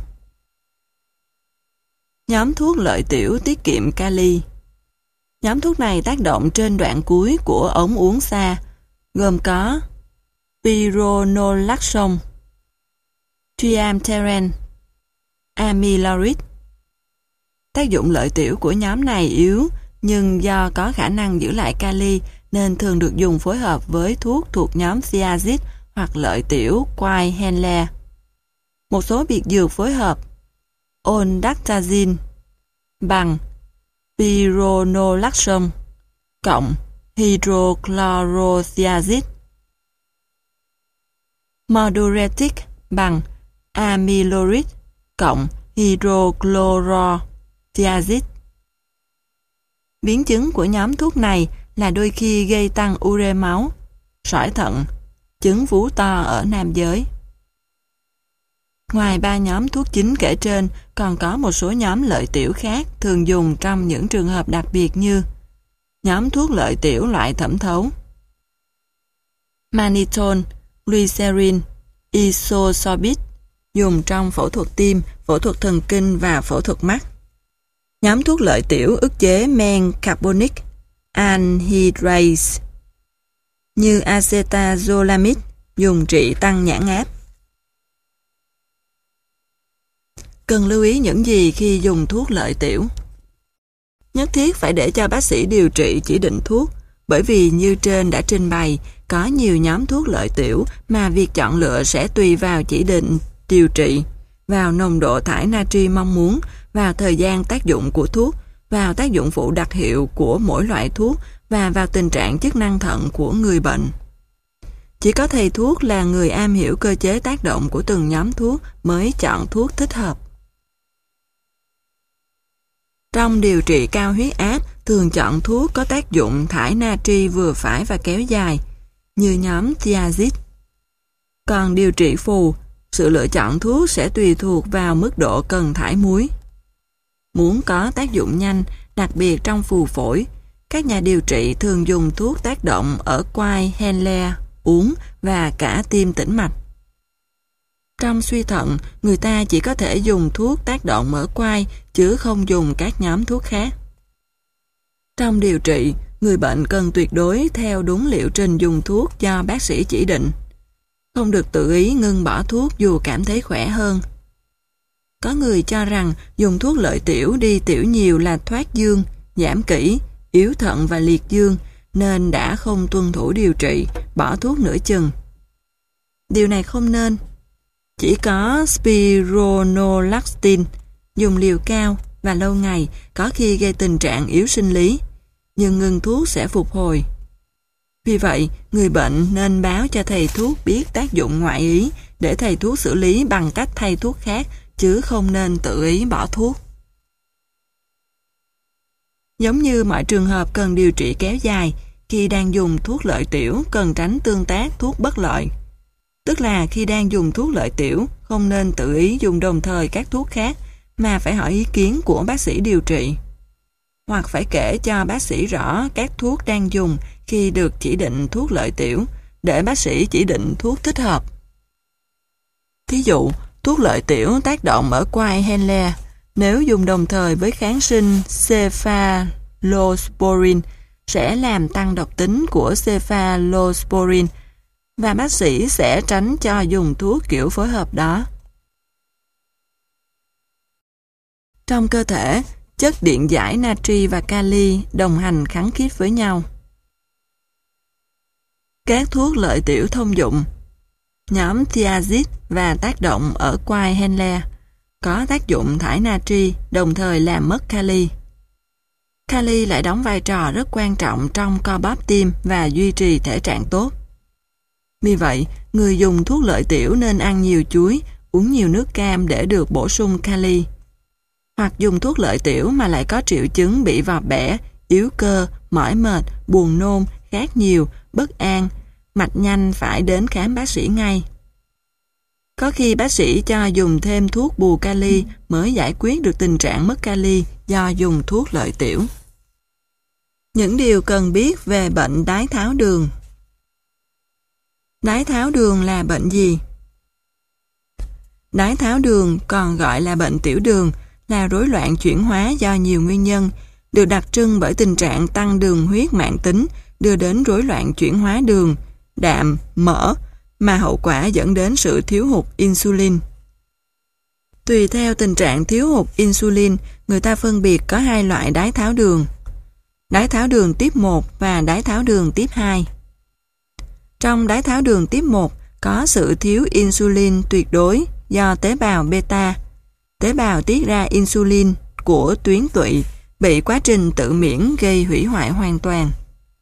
Nhóm thuốc lợi tiểu tiết kiệm kali. Nhóm thuốc này tác động trên đoạn cuối của ống uốn xa, gồm có spironolactone, triamterene, amyloid. Tác dụng lợi tiểu của nhóm này yếu, nhưng do có khả năng giữ lại kali nên thường được dùng phối hợp với thuốc thuộc nhóm thiazid hoặc lợi tiểu quai Henle. Một số biệt dược phối hợp ondactazine bằng spironolactone cộng hydrochlorothiazide, moduretic bằng amyloid cộng hydrochlorothiazide. Biến chứng của nhóm thuốc này là đôi khi gây tăng ure máu, sỏi thận, chứng vú to ở nam giới. Ngoài ba nhóm thuốc chính kể trên, còn có một số nhóm lợi tiểu khác thường dùng trong những trường hợp đặc biệt như nhóm thuốc lợi tiểu loại thẩm thấu, mannitol, glycerin, isosorbit, dùng trong phẫu thuật tim, phẫu thuật thần kinh và phẫu thuật mắt. Nhóm thuốc lợi tiểu ức chế men carbonic anhydrase như acetazolamide, dùng trị tăng nhãn áp. Cần lưu ý những gì khi dùng thuốc lợi tiểu? Nhất thiết phải để cho bác sĩ điều trị chỉ định thuốc, bởi vì như trên đã trình bày, có nhiều nhóm thuốc lợi tiểu mà việc chọn lựa sẽ tùy vào chỉ định điều trị, vào nồng độ thải natri mong muốn, vào thời gian tác dụng của thuốc, vào tác dụng phụ đặc hiệu của mỗi loại thuốc và vào tình trạng chức năng thận của người bệnh. Chỉ có thầy thuốc là người am hiểu cơ chế tác động của từng nhóm thuốc mới chọn thuốc thích hợp. Trong điều trị cao huyết áp, thường chọn thuốc có tác dụng thải natri vừa phải và kéo dài, như nhóm thiazid. Còn điều trị phù, sự lựa chọn thuốc sẽ tùy thuộc vào mức độ cần thải muối. Muốn có tác dụng nhanh, đặc biệt trong phù phổi, các nhà điều trị thường dùng thuốc tác động ở quai Henle, uống và cả tim tĩnh mạch. Trong suy thận, người ta chỉ có thể dùng thuốc tác động ở quai chứ không dùng các nhóm thuốc khác. Trong điều trị, người bệnh cần tuyệt đối theo đúng liệu trình dùng thuốc do bác sĩ chỉ định. Không được tự ý ngưng bỏ thuốc dù cảm thấy khỏe hơn. Có người cho rằng dùng thuốc lợi tiểu đi tiểu nhiều là thoát dương, giảm kỷ, yếu thận và liệt dương, nên đã không tuân thủ điều trị, bỏ thuốc nửa chừng. Điều này không nên. Chỉ có spironolactone dùng liều cao và lâu ngày có khi gây tình trạng yếu sinh lý, nhưng ngừng thuốc sẽ phục hồi. Vì vậy, người bệnh nên báo cho thầy thuốc biết tác dụng ngoại ý để thầy thuốc xử lý bằng cách thay thuốc khác, chứ không nên tự ý bỏ thuốc. Giống như mọi trường hợp cần điều trị kéo dài, khi đang dùng thuốc lợi tiểu cần tránh tương tác thuốc bất lợi. Tức là khi đang dùng thuốc lợi tiểu, không nên tự ý dùng đồng thời các thuốc khác, mà phải hỏi ý kiến của bác sĩ điều trị. Hoặc phải kể cho bác sĩ rõ các thuốc đang dùng khi được chỉ định thuốc lợi tiểu, để bác sĩ chỉ định thuốc thích hợp. Thí dụ, thuốc lợi tiểu tác động ở quai Henle, nếu dùng đồng thời với kháng sinh cephalosporin sẽ làm tăng độc tính của cephalosporin và bác sĩ sẽ tránh cho dùng thuốc kiểu phối hợp đó. Trong cơ thể, chất điện giải natri và kali đồng hành khăng khít với nhau. Các thuốc lợi tiểu thông dụng, nhóm thiazid và tác động ở quai Henle, có tác dụng thải natri, đồng thời làm mất kali. Kali lại đóng vai trò rất quan trọng trong co bóp tim và duy trì thể trạng tốt. Vì vậy, người dùng thuốc lợi tiểu nên ăn nhiều chuối, uống nhiều nước cam để được bổ sung kali. Hoặc dùng thuốc lợi tiểu mà lại có triệu chứng bị vò bẻ, yếu cơ, mỏi mệt, buồn nôn, khát nhiều, bất an, mạch nhanh phải đến khám bác sĩ ngay. Có khi bác sĩ cho dùng thêm thuốc bù kali mới giải quyết được tình trạng mất kali do dùng thuốc lợi tiểu. Những điều cần biết về bệnh đái tháo đường. Đái tháo đường là bệnh gì? Đái tháo đường còn gọi là bệnh tiểu đường là rối loạn chuyển hóa do nhiều nguyên nhân, được đặc trưng bởi tình trạng tăng đường huyết mãn tính đưa đến rối loạn chuyển hóa đường, đạm, mỡ, mà hậu quả dẫn đến sự thiếu hụt insulin. Tùy theo tình trạng thiếu hụt insulin, người ta phân biệt có hai loại đái tháo đường: đái tháo đường tiếp một và đái tháo đường tiếp hai. Trong đái tháo đường tiếp một có sự thiếu insulin tuyệt đối do tế bào beta, tế bào tiết ra insulin của tuyến tụy, bị quá trình tự miễn gây hủy hoại hoàn toàn.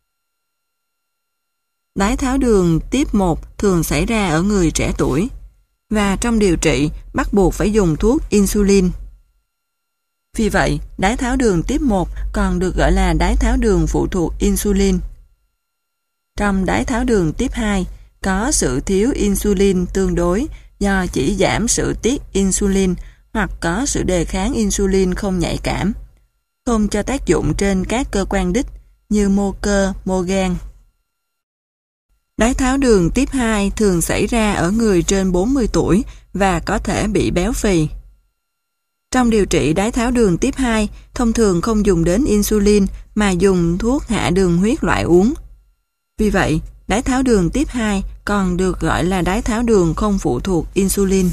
Đái tháo đường tiếp một thường xảy ra ở người trẻ tuổi, và trong điều trị bắt buộc phải dùng thuốc insulin. Vì vậy, đái tháo đường tiếp một còn được gọi là đái tháo đường phụ thuộc insulin. Trong đái tháo đường tiếp hai, có sự thiếu insulin tương đối do chỉ giảm sự tiết insulin hoặc có sự đề kháng insulin không nhạy cảm, không cho tác dụng trên các cơ quan đích như mô cơ, mô gan. Đái tháo đường tiếp hai thường xảy ra ở người trên bốn mươi tuổi và có thể bị béo phì. Trong điều trị đái tháo đường tiếp hai, thông thường không dùng đến insulin mà dùng thuốc hạ đường huyết loại uống. Vì vậy, đái tháo đường tiếp hai còn được gọi là đái tháo đường không phụ thuộc insulin.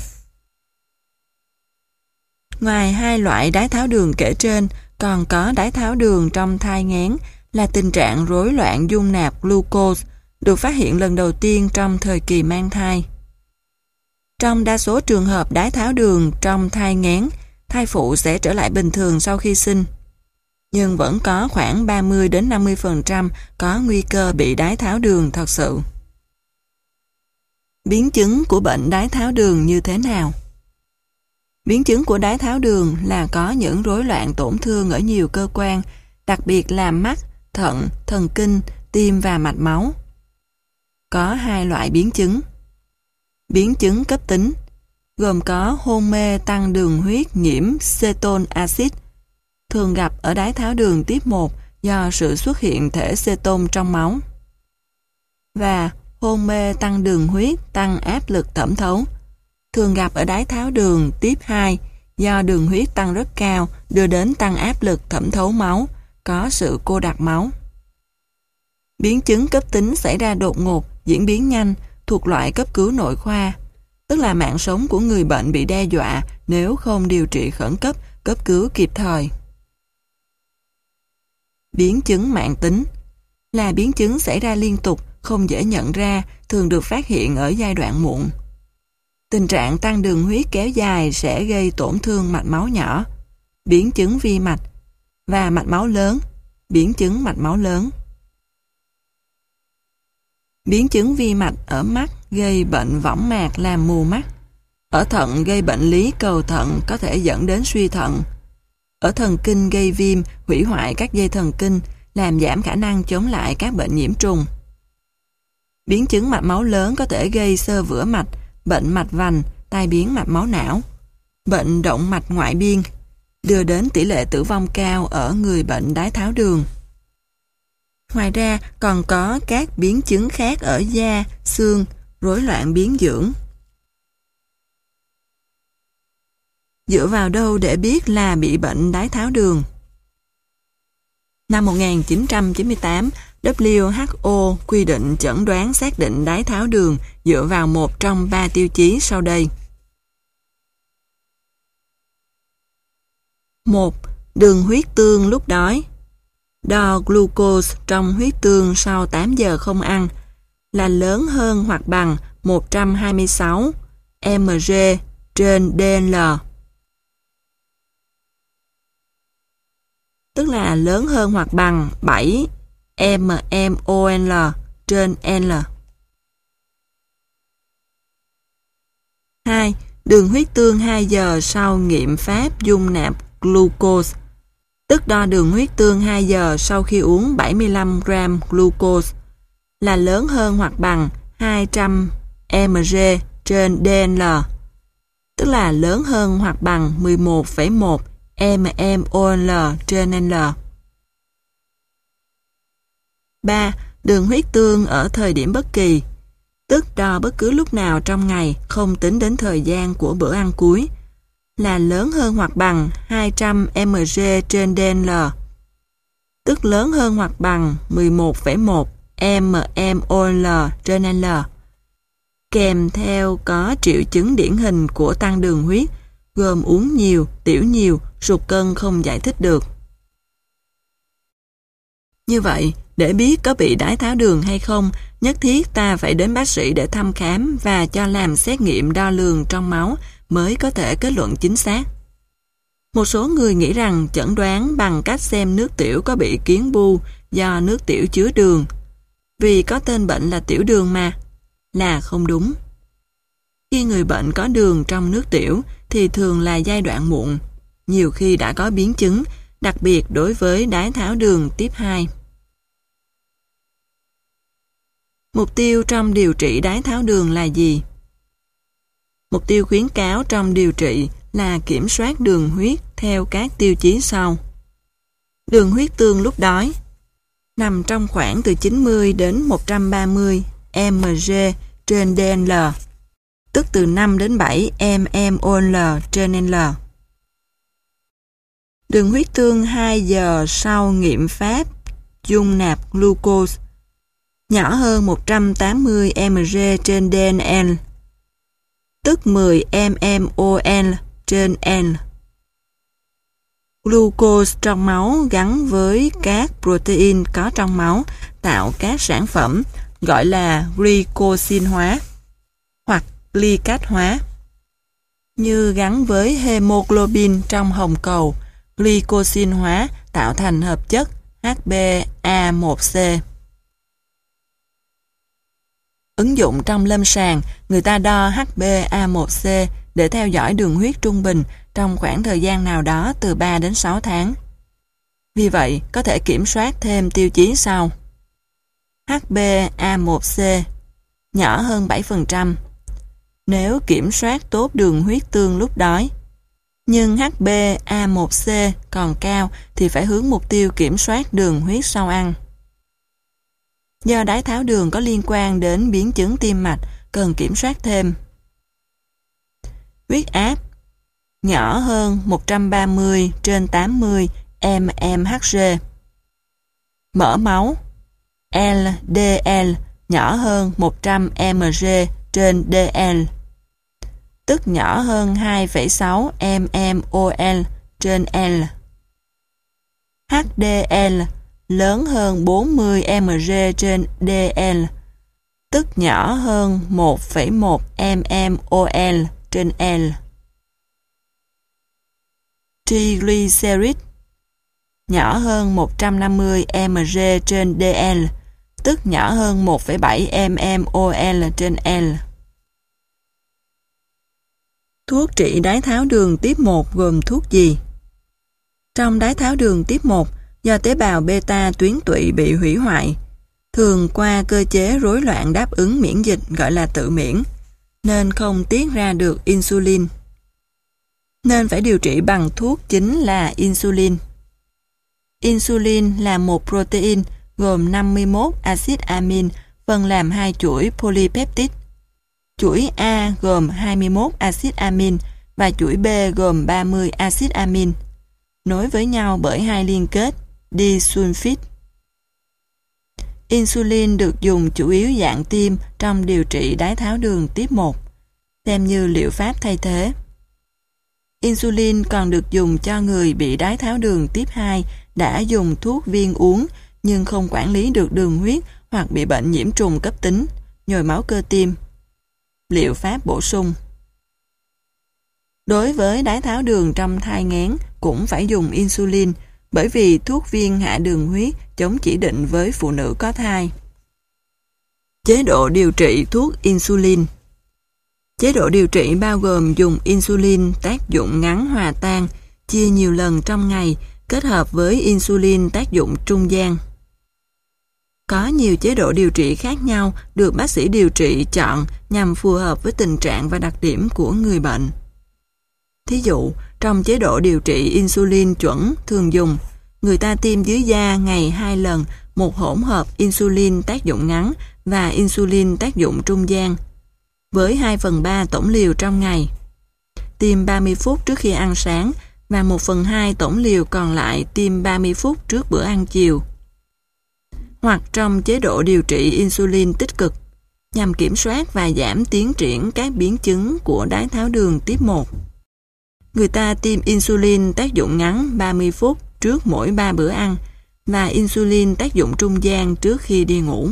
Ngoài hai loại đái tháo đường kể trên, còn có đái tháo đường trong thai nghén là tình trạng rối loạn dung nạp glucose, được phát hiện lần đầu tiên trong thời kỳ mang thai. Trong đa số trường hợp đái tháo đường trong thai nghén, thai phụ sẽ trở lại bình thường sau khi sinh. Nhưng vẫn có khoảng ba mươi đến năm mươi phần trăm có nguy cơ bị đái tháo đường thật sự. Biến chứng của bệnh đái tháo đường như thế nào? Biến chứng của đái tháo đường là có những rối loạn tổn thương ở nhiều cơ quan, đặc biệt là mắt, thận, thần kinh, tim và mạch máu. Có hai loại biến chứng. Biến chứng cấp tính, gồm có hôn mê tăng đường huyết nhiễm ceton acid, thường gặp ở đái tháo đường tiếp một do sự xuất hiện thể ceton trong máu. Và hôn mê tăng đường huyết tăng áp lực thẩm thấu, thường gặp ở đái tháo đường tiếp hai do đường huyết tăng rất cao đưa đến tăng áp lực thẩm thấu máu, có sự cô đặc máu. Biến chứng cấp tính xảy ra đột ngột, diễn biến nhanh, thuộc loại cấp cứu nội khoa, tức là mạng sống của người bệnh bị đe dọa nếu không điều trị khẩn cấp, cấp cứu kịp thời. Biến chứng mãn tính là biến chứng xảy ra liên tục, không dễ nhận ra, thường được phát hiện ở giai đoạn muộn. Tình trạng tăng đường huyết kéo dài sẽ gây tổn thương mạch máu nhỏ, biến chứng vi mạch, và mạch máu lớn, biến chứng mạch máu lớn. Biến chứng vi mạch ở mắt gây bệnh võng mạc làm mù mắt. Ở thận gây bệnh lý cầu thận có thể dẫn đến suy thận. Ở thần kinh gây viêm, hủy hoại các dây thần kinh, làm giảm khả năng chống lại các bệnh nhiễm trùng. Biến chứng mạch máu lớn có thể gây xơ vữa mạch, bệnh mạch vành, tai biến mạch máu não, bệnh động mạch ngoại biên, đưa đến tỷ lệ tử vong cao ở người bệnh đái tháo đường. Ngoài ra còn có các biến chứng khác ở da, xương, rối loạn biến dưỡng. Dựa vào đâu để biết là bị bệnh đái tháo đường? Năm một nghìn chín trăm chín mươi tám, W H O quy định chẩn đoán xác định đái tháo đường dựa vào một trong ba tiêu chí sau đây. một. Đường huyết tương lúc đói. Đo glucose trong huyết tương sau tám giờ không ăn là lớn hơn hoặc bằng một trăm hai mươi sáu milligram trên dl. Tức là lớn hơn hoặc bằng bảy mmol trên L. hai. Đường huyết tương hai giờ sau nghiệm pháp dung nạp glucose, tức đo đường huyết tương hai giờ sau khi uống bảy mươi lăm gram glucose là lớn hơn hoặc bằng hai trăm milligram trên dl, tức là lớn hơn hoặc bằng mười một phẩy một mmol trên L. ba. Đường huyết tương ở thời điểm bất kỳ, tức đo bất cứ lúc nào trong ngày không tính đến thời gian của bữa ăn cuối, là lớn hơn hoặc bằng hai trăm milligram trên dl, tức lớn hơn hoặc bằng mười một phẩy một mmol trên L, kèm theo có triệu chứng điển hình của tăng đường huyết, gồm uống nhiều, tiểu nhiều, sụt cân không giải thích được. Như vậy, để biết có bị đái tháo đường hay không, nhất thiết ta phải đến bác sĩ để thăm khám và cho làm xét nghiệm đo lường trong máu mới có thể kết luận chính xác. Một số người nghĩ rằng chẩn đoán bằng cách xem nước tiểu có bị kiến bu do nước tiểu chứa đường, vì có tên bệnh là tiểu đường mà, là không đúng. Khi người bệnh có đường trong nước tiểu thì thường là giai đoạn muộn, nhiều khi đã có biến chứng, đặc biệt đối với đái tháo đường tiếp hai. Mục tiêu trong điều trị đái tháo đường là gì? Mục tiêu khuyến cáo trong điều trị là kiểm soát đường huyết theo các tiêu chí sau. Đường huyết tương lúc đói nằm trong khoảng từ chín mươi đến một trăm ba mươi milligram trên dl, tức từ năm đến bảy mmol trên L. Đường huyết tương hai giờ sau nghiệm pháp dung nạp glucose nhỏ hơn một trăm tám mươi milligram trên dl, tức mười mmol trên L. Glucose trong máu gắn với các protein có trong máu tạo các sản phẩm gọi là glycosin hóa hoặc glycat hóa. Như gắn với hemoglobin trong hồng cầu, glycosin hóa tạo thành hợp chất H b A một C. Ứng dụng trong lâm sàng, người ta đo H b A một C để theo dõi đường huyết trung bình trong khoảng thời gian nào đó từ ba đến sáu tháng. Vì vậy, có thể kiểm soát thêm tiêu chí sau. H b A một C nhỏ hơn bảy phần trăm nếu kiểm soát tốt đường huyết tương lúc đói. Nhưng H b A một C còn cao thì phải hướng mục tiêu kiểm soát đường huyết sau ăn. Do đái tháo đường có liên quan đến biến chứng tim mạch, cần kiểm soát thêm. Huyết áp nhỏ hơn một trăm ba mươi trên tám mươi mmHg. Mỡ máu L D L nhỏ hơn một trăm milligram trên dl, tức nhỏ hơn hai phẩy sáu mmol trên L. H D L lớn hơn bốn mươi milligram trên dl, tức nhỏ hơn một phẩy một mmol trên L. Triglycerid nhỏ hơn một trăm năm mươi milligram trên dl, tức nhỏ hơn một phẩy bảy mmol trên L. Thuốc trị đái tháo đường tiếp một gồm thuốc gì? Trong đái tháo đường tiếp một, do tế bào beta tuyến tụy bị hủy hoại, thường qua cơ chế rối loạn đáp ứng miễn dịch gọi là tự miễn, nên không tiết ra được insulin. Nên phải điều trị bằng thuốc chính là insulin. Insulin là một protein gồm năm mươi mốt axit amin phân làm hai chuỗi polypeptide. Chuỗi A gồm hai mươi mốt axit amin và chuỗi B gồm ba mươi axit amin, nối với nhau bởi hai liên kết disulfide. Insulin được dùng chủ yếu dạng tiêm trong điều trị đái tháo đường tiếp một, xem như liệu pháp thay thế. Insulin còn được dùng cho người bị đái tháo đường tiếp hai đã dùng thuốc viên uống nhưng không quản lý được đường huyết hoặc bị bệnh nhiễm trùng cấp tính, nhồi máu cơ tim. Liệu pháp bổ sung. Đối với đái tháo đường trong thai nghén cũng phải dùng insulin bởi vì thuốc viên hạ đường huyết chống chỉ định với phụ nữ có thai. Chế độ điều trị thuốc insulin. Chế độ điều trị bao gồm dùng insulin tác dụng ngắn hòa tan, chia nhiều lần trong ngày, kết hợp với insulin tác dụng trung gian. Có nhiều chế độ điều trị khác nhau được bác sĩ điều trị chọn nhằm phù hợp với tình trạng và đặc điểm của người bệnh. Thí dụ, trong chế độ điều trị insulin chuẩn thường dùng, người ta tiêm dưới da ngày hai lần một hỗn hợp insulin tác dụng ngắn và insulin tác dụng trung gian, với hai phần ba tổng liều trong ngày. Tiêm ba mươi phút trước khi ăn sáng và một phần hai tổng liều còn lại tiêm ba mươi phút trước bữa ăn chiều. Hoặc trong chế độ điều trị insulin tích cực, nhằm kiểm soát và giảm tiến triển các biến chứng của đái tháo đường tiếp một. Người ta tiêm insulin tác dụng ngắn ba mươi phút trước mỗi ba bữa ăn và insulin tác dụng trung gian trước khi đi ngủ.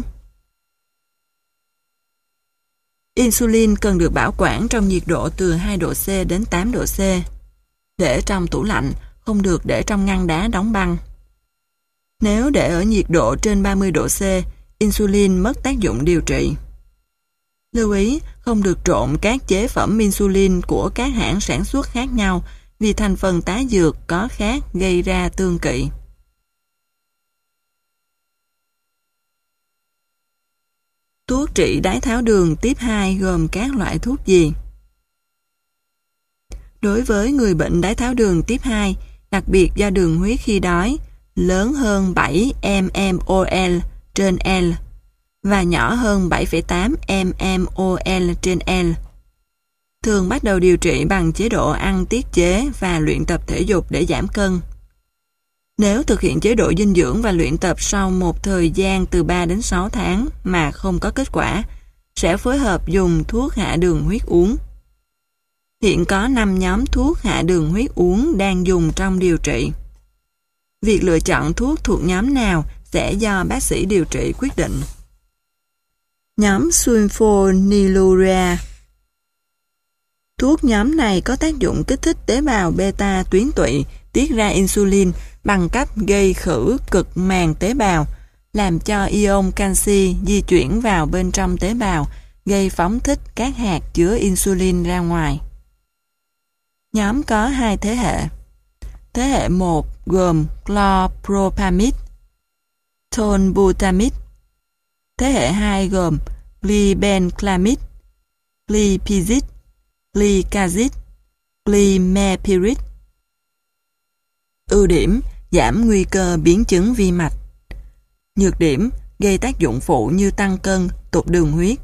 Insulin cần được bảo quản trong nhiệt độ từ hai độ C đến tám độ C. Để trong tủ lạnh, không được để trong ngăn đá đóng băng. Nếu để ở nhiệt độ trên ba mươi độ C, insulin mất tác dụng điều trị. Lưu ý, không được trộn các chế phẩm insulin của các hãng sản xuất khác nhau vì thành phần tá dược có khác gây ra tương kỵ. Thuốc trị đái tháo đường tiếp hai gồm các loại thuốc gì? Đối với người bệnh đái tháo đường tiếp hai, đặc biệt do đường huyết khi đói lớn hơn bảy mmol trên L và nhỏ hơn bảy phẩy tám mmol trên L, thường bắt đầu điều trị bằng chế độ ăn tiết chế và luyện tập thể dục để giảm cân. Nếu thực hiện chế độ dinh dưỡng và luyện tập sau một thời gian từ ba đến sáu tháng mà không có kết quả, sẽ phối hợp dùng thuốc hạ đường huyết uống. Hiện có năm nhóm thuốc hạ đường huyết uống đang dùng trong điều trị. Việc lựa chọn thuốc thuộc nhóm nào sẽ do bác sĩ điều trị quyết định. Nhóm sulfonylurea. Thuốc nhóm này có tác dụng kích thích tế bào beta tuyến tụy tiết ra insulin bằng cách gây khử cực màng tế bào, làm cho ion canxi di chuyển vào bên trong tế bào, gây phóng thích các hạt chứa insulin ra ngoài. Nhóm có hai thế hệ. Thế hệ một gồm chlorpropamide, tolbutamide. Thế hệ hai gồm glibenclamide, glipizide, glicazide, glimepiride. Ưu điểm: giảm nguy cơ biến chứng vi mạch. Nhược điểm: gây tác dụng phụ như tăng cân, tụt đường huyết.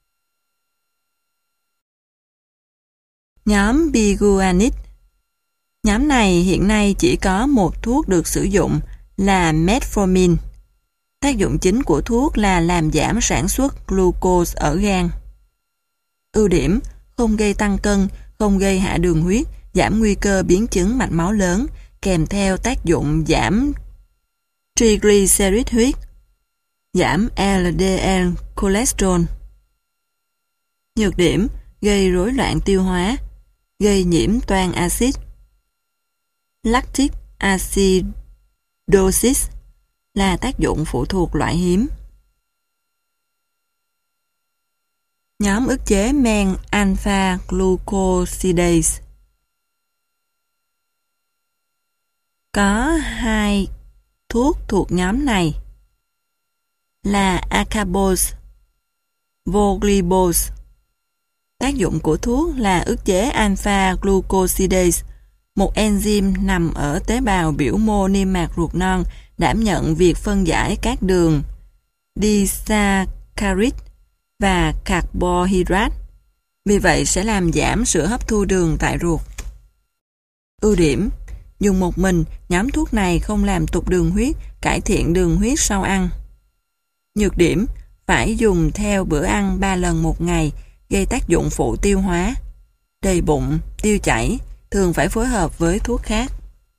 Nhóm biguanide. Nhóm này hiện nay chỉ có một thuốc được sử dụng là metformin. Tác dụng chính của thuốc là làm giảm sản xuất glucose ở gan. Ưu điểm: không gây tăng cân, không gây hạ đường huyết, giảm nguy cơ biến chứng mạch máu lớn, kèm theo tác dụng giảm triglycerid huyết, giảm L D L cholesterol. Nhược điểm: gây rối loạn tiêu hóa, gây nhiễm toan axit. Lactic acidosis là tác dụng phụ thuộc loại hiếm. Nhóm ức chế men alpha glucosidase. Có hai thuốc thuộc nhóm này là acarbose, voglibose. Tác dụng của thuốc là ức chế alpha glucosidase, một enzyme nằm ở tế bào biểu mô niêm mạc ruột non đảm nhận việc phân giải các đường disaccharide và carbohydrate. Vì vậy sẽ làm giảm sự hấp thu đường tại ruột. Ưu điểm: dùng một mình, nhóm thuốc này không làm tụt đường huyết, cải thiện đường huyết sau ăn. Nhược điểm, phải dùng theo bữa ăn ba lần một ngày, gây tác dụng phụ tiêu hóa. Đầy bụng, tiêu chảy, thường phải phối hợp với thuốc khác.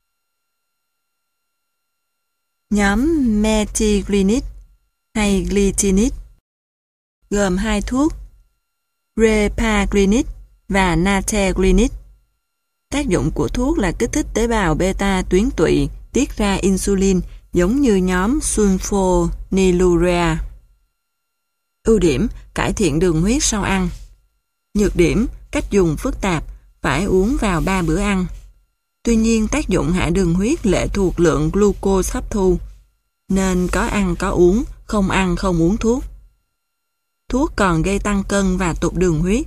Nhóm metigrinit hay glitinid gồm hai thuốc repagrinit và nategrinit. Tác dụng của thuốc là kích thích tế bào beta tuyến tụy tiết ra insulin giống như nhóm sulfonylurea. Ưu điểm, cải thiện đường huyết sau ăn. Nhược điểm, cách dùng phức tạp, phải uống vào ba bữa ăn. Tuy nhiên, tác dụng hạ đường huyết lệ thuộc lượng glucose hấp thu, nên có ăn có uống, không ăn không uống thuốc. Thuốc còn gây tăng cân và tụt đường huyết.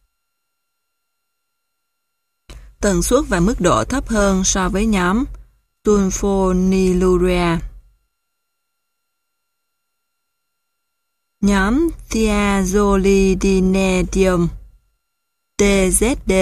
Tần suất và mức độ thấp hơn so với nhóm sulfonylurea. Nhóm thiazolidinedium T Z D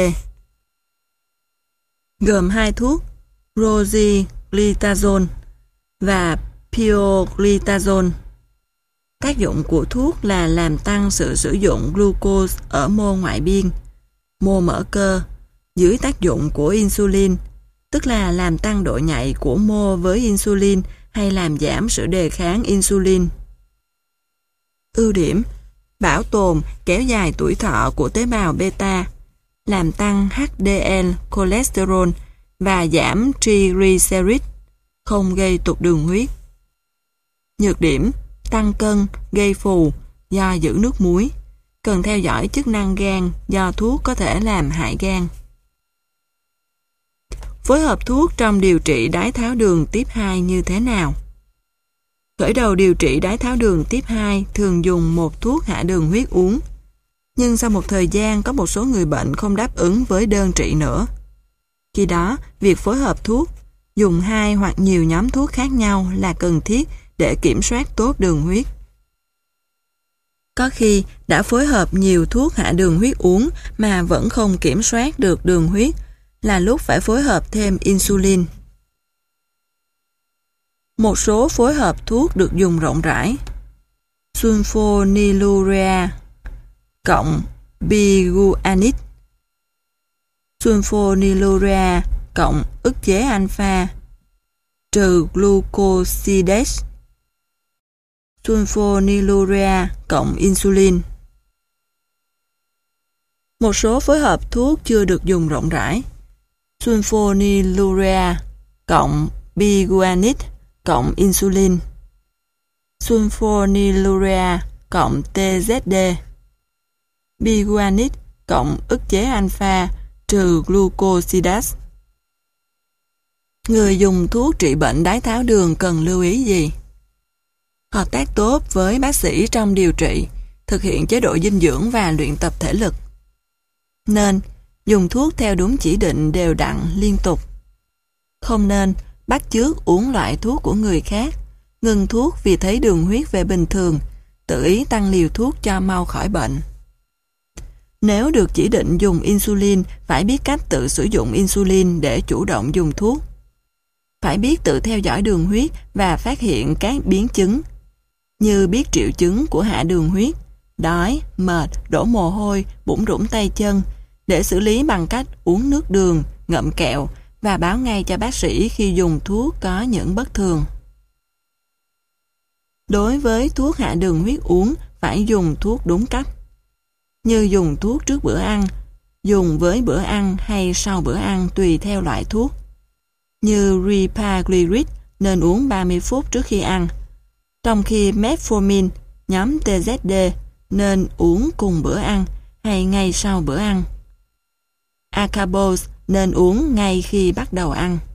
gồm hai thuốc rosiglitazone và pioglitazone. Tác dụng của thuốc là làm tăng sự sử dụng glucose ở mô ngoại biên, mô mỡ cơ, dưới tác dụng của insulin, tức là làm tăng độ nhạy của mô với insulin hay làm giảm sự đề kháng insulin. Ưu điểm, bảo tồn, kéo dài tuổi thọ của tế bào beta, làm tăng H D L cholesterol và giảm triglycerid, không gây tụt đường huyết. Nhược điểm, tăng cân, gây phù do giữ nước muối, cần theo dõi chức năng gan do thuốc có thể làm hại gan. Phối hợp thuốc trong điều trị đái tháo đường tiếp hai như thế nào? Khởi đầu điều trị đái tháo đường tiếp hai thường dùng một thuốc hạ đường huyết uống, nhưng sau một thời gian có một số người bệnh không đáp ứng với đơn trị nữa. Khi đó, việc phối hợp thuốc, dùng hai hoặc nhiều nhóm thuốc khác nhau là cần thiết để kiểm soát tốt đường huyết. Có khi đã phối hợp nhiều thuốc hạ đường huyết uống mà vẫn không kiểm soát được đường huyết, là lúc phải phối hợp thêm insulin. Một số phối hợp thuốc được dùng rộng rãi: sulfonylurea cộng biguanide, sulfonylurea cộng ức chế alpha trừ glucosidase, sulfonylurea cộng insulin. Một số phối hợp thuốc chưa được dùng rộng rãi: sulfonylurea cộng biguanide cộng insulin, sulfonylurea cộng T Z D, biguanide cộng ức chế alpha trừ glucosidase. Người dùng thuốc trị bệnh đái tháo đường cần lưu ý gì? Hợp tác tốt với bác sĩ trong điều trị, thực hiện chế độ dinh dưỡng và luyện tập thể lực. Nên dùng thuốc theo đúng chỉ định đều đặn liên tục. Không nên bắt chước uống loại thuốc của người khác, ngừng thuốc vì thấy đường huyết về bình thường, tự ý tăng liều thuốc cho mau khỏi bệnh. Nếu được chỉ định dùng insulin, phải biết cách tự sử dụng insulin để chủ động dùng thuốc. Phải biết tự theo dõi đường huyết và phát hiện các biến chứng, như biết triệu chứng của hạ đường huyết, đói, mệt, đổ mồ hôi, bủn rủn tay chân, để xử lý bằng cách uống nước đường, ngậm kẹo và báo ngay cho bác sĩ khi dùng thuốc có những bất thường. Đối với thuốc hạ đường huyết uống, phải dùng thuốc đúng cách, như dùng thuốc trước bữa ăn, dùng với bữa ăn hay sau bữa ăn tùy theo loại thuốc. Như repaglinid nên uống ba mươi phút trước khi ăn, trong khi metformin nhóm T Z D nên uống cùng bữa ăn hay ngay sau bữa ăn. Acarbose nên uống ngay khi bắt đầu ăn.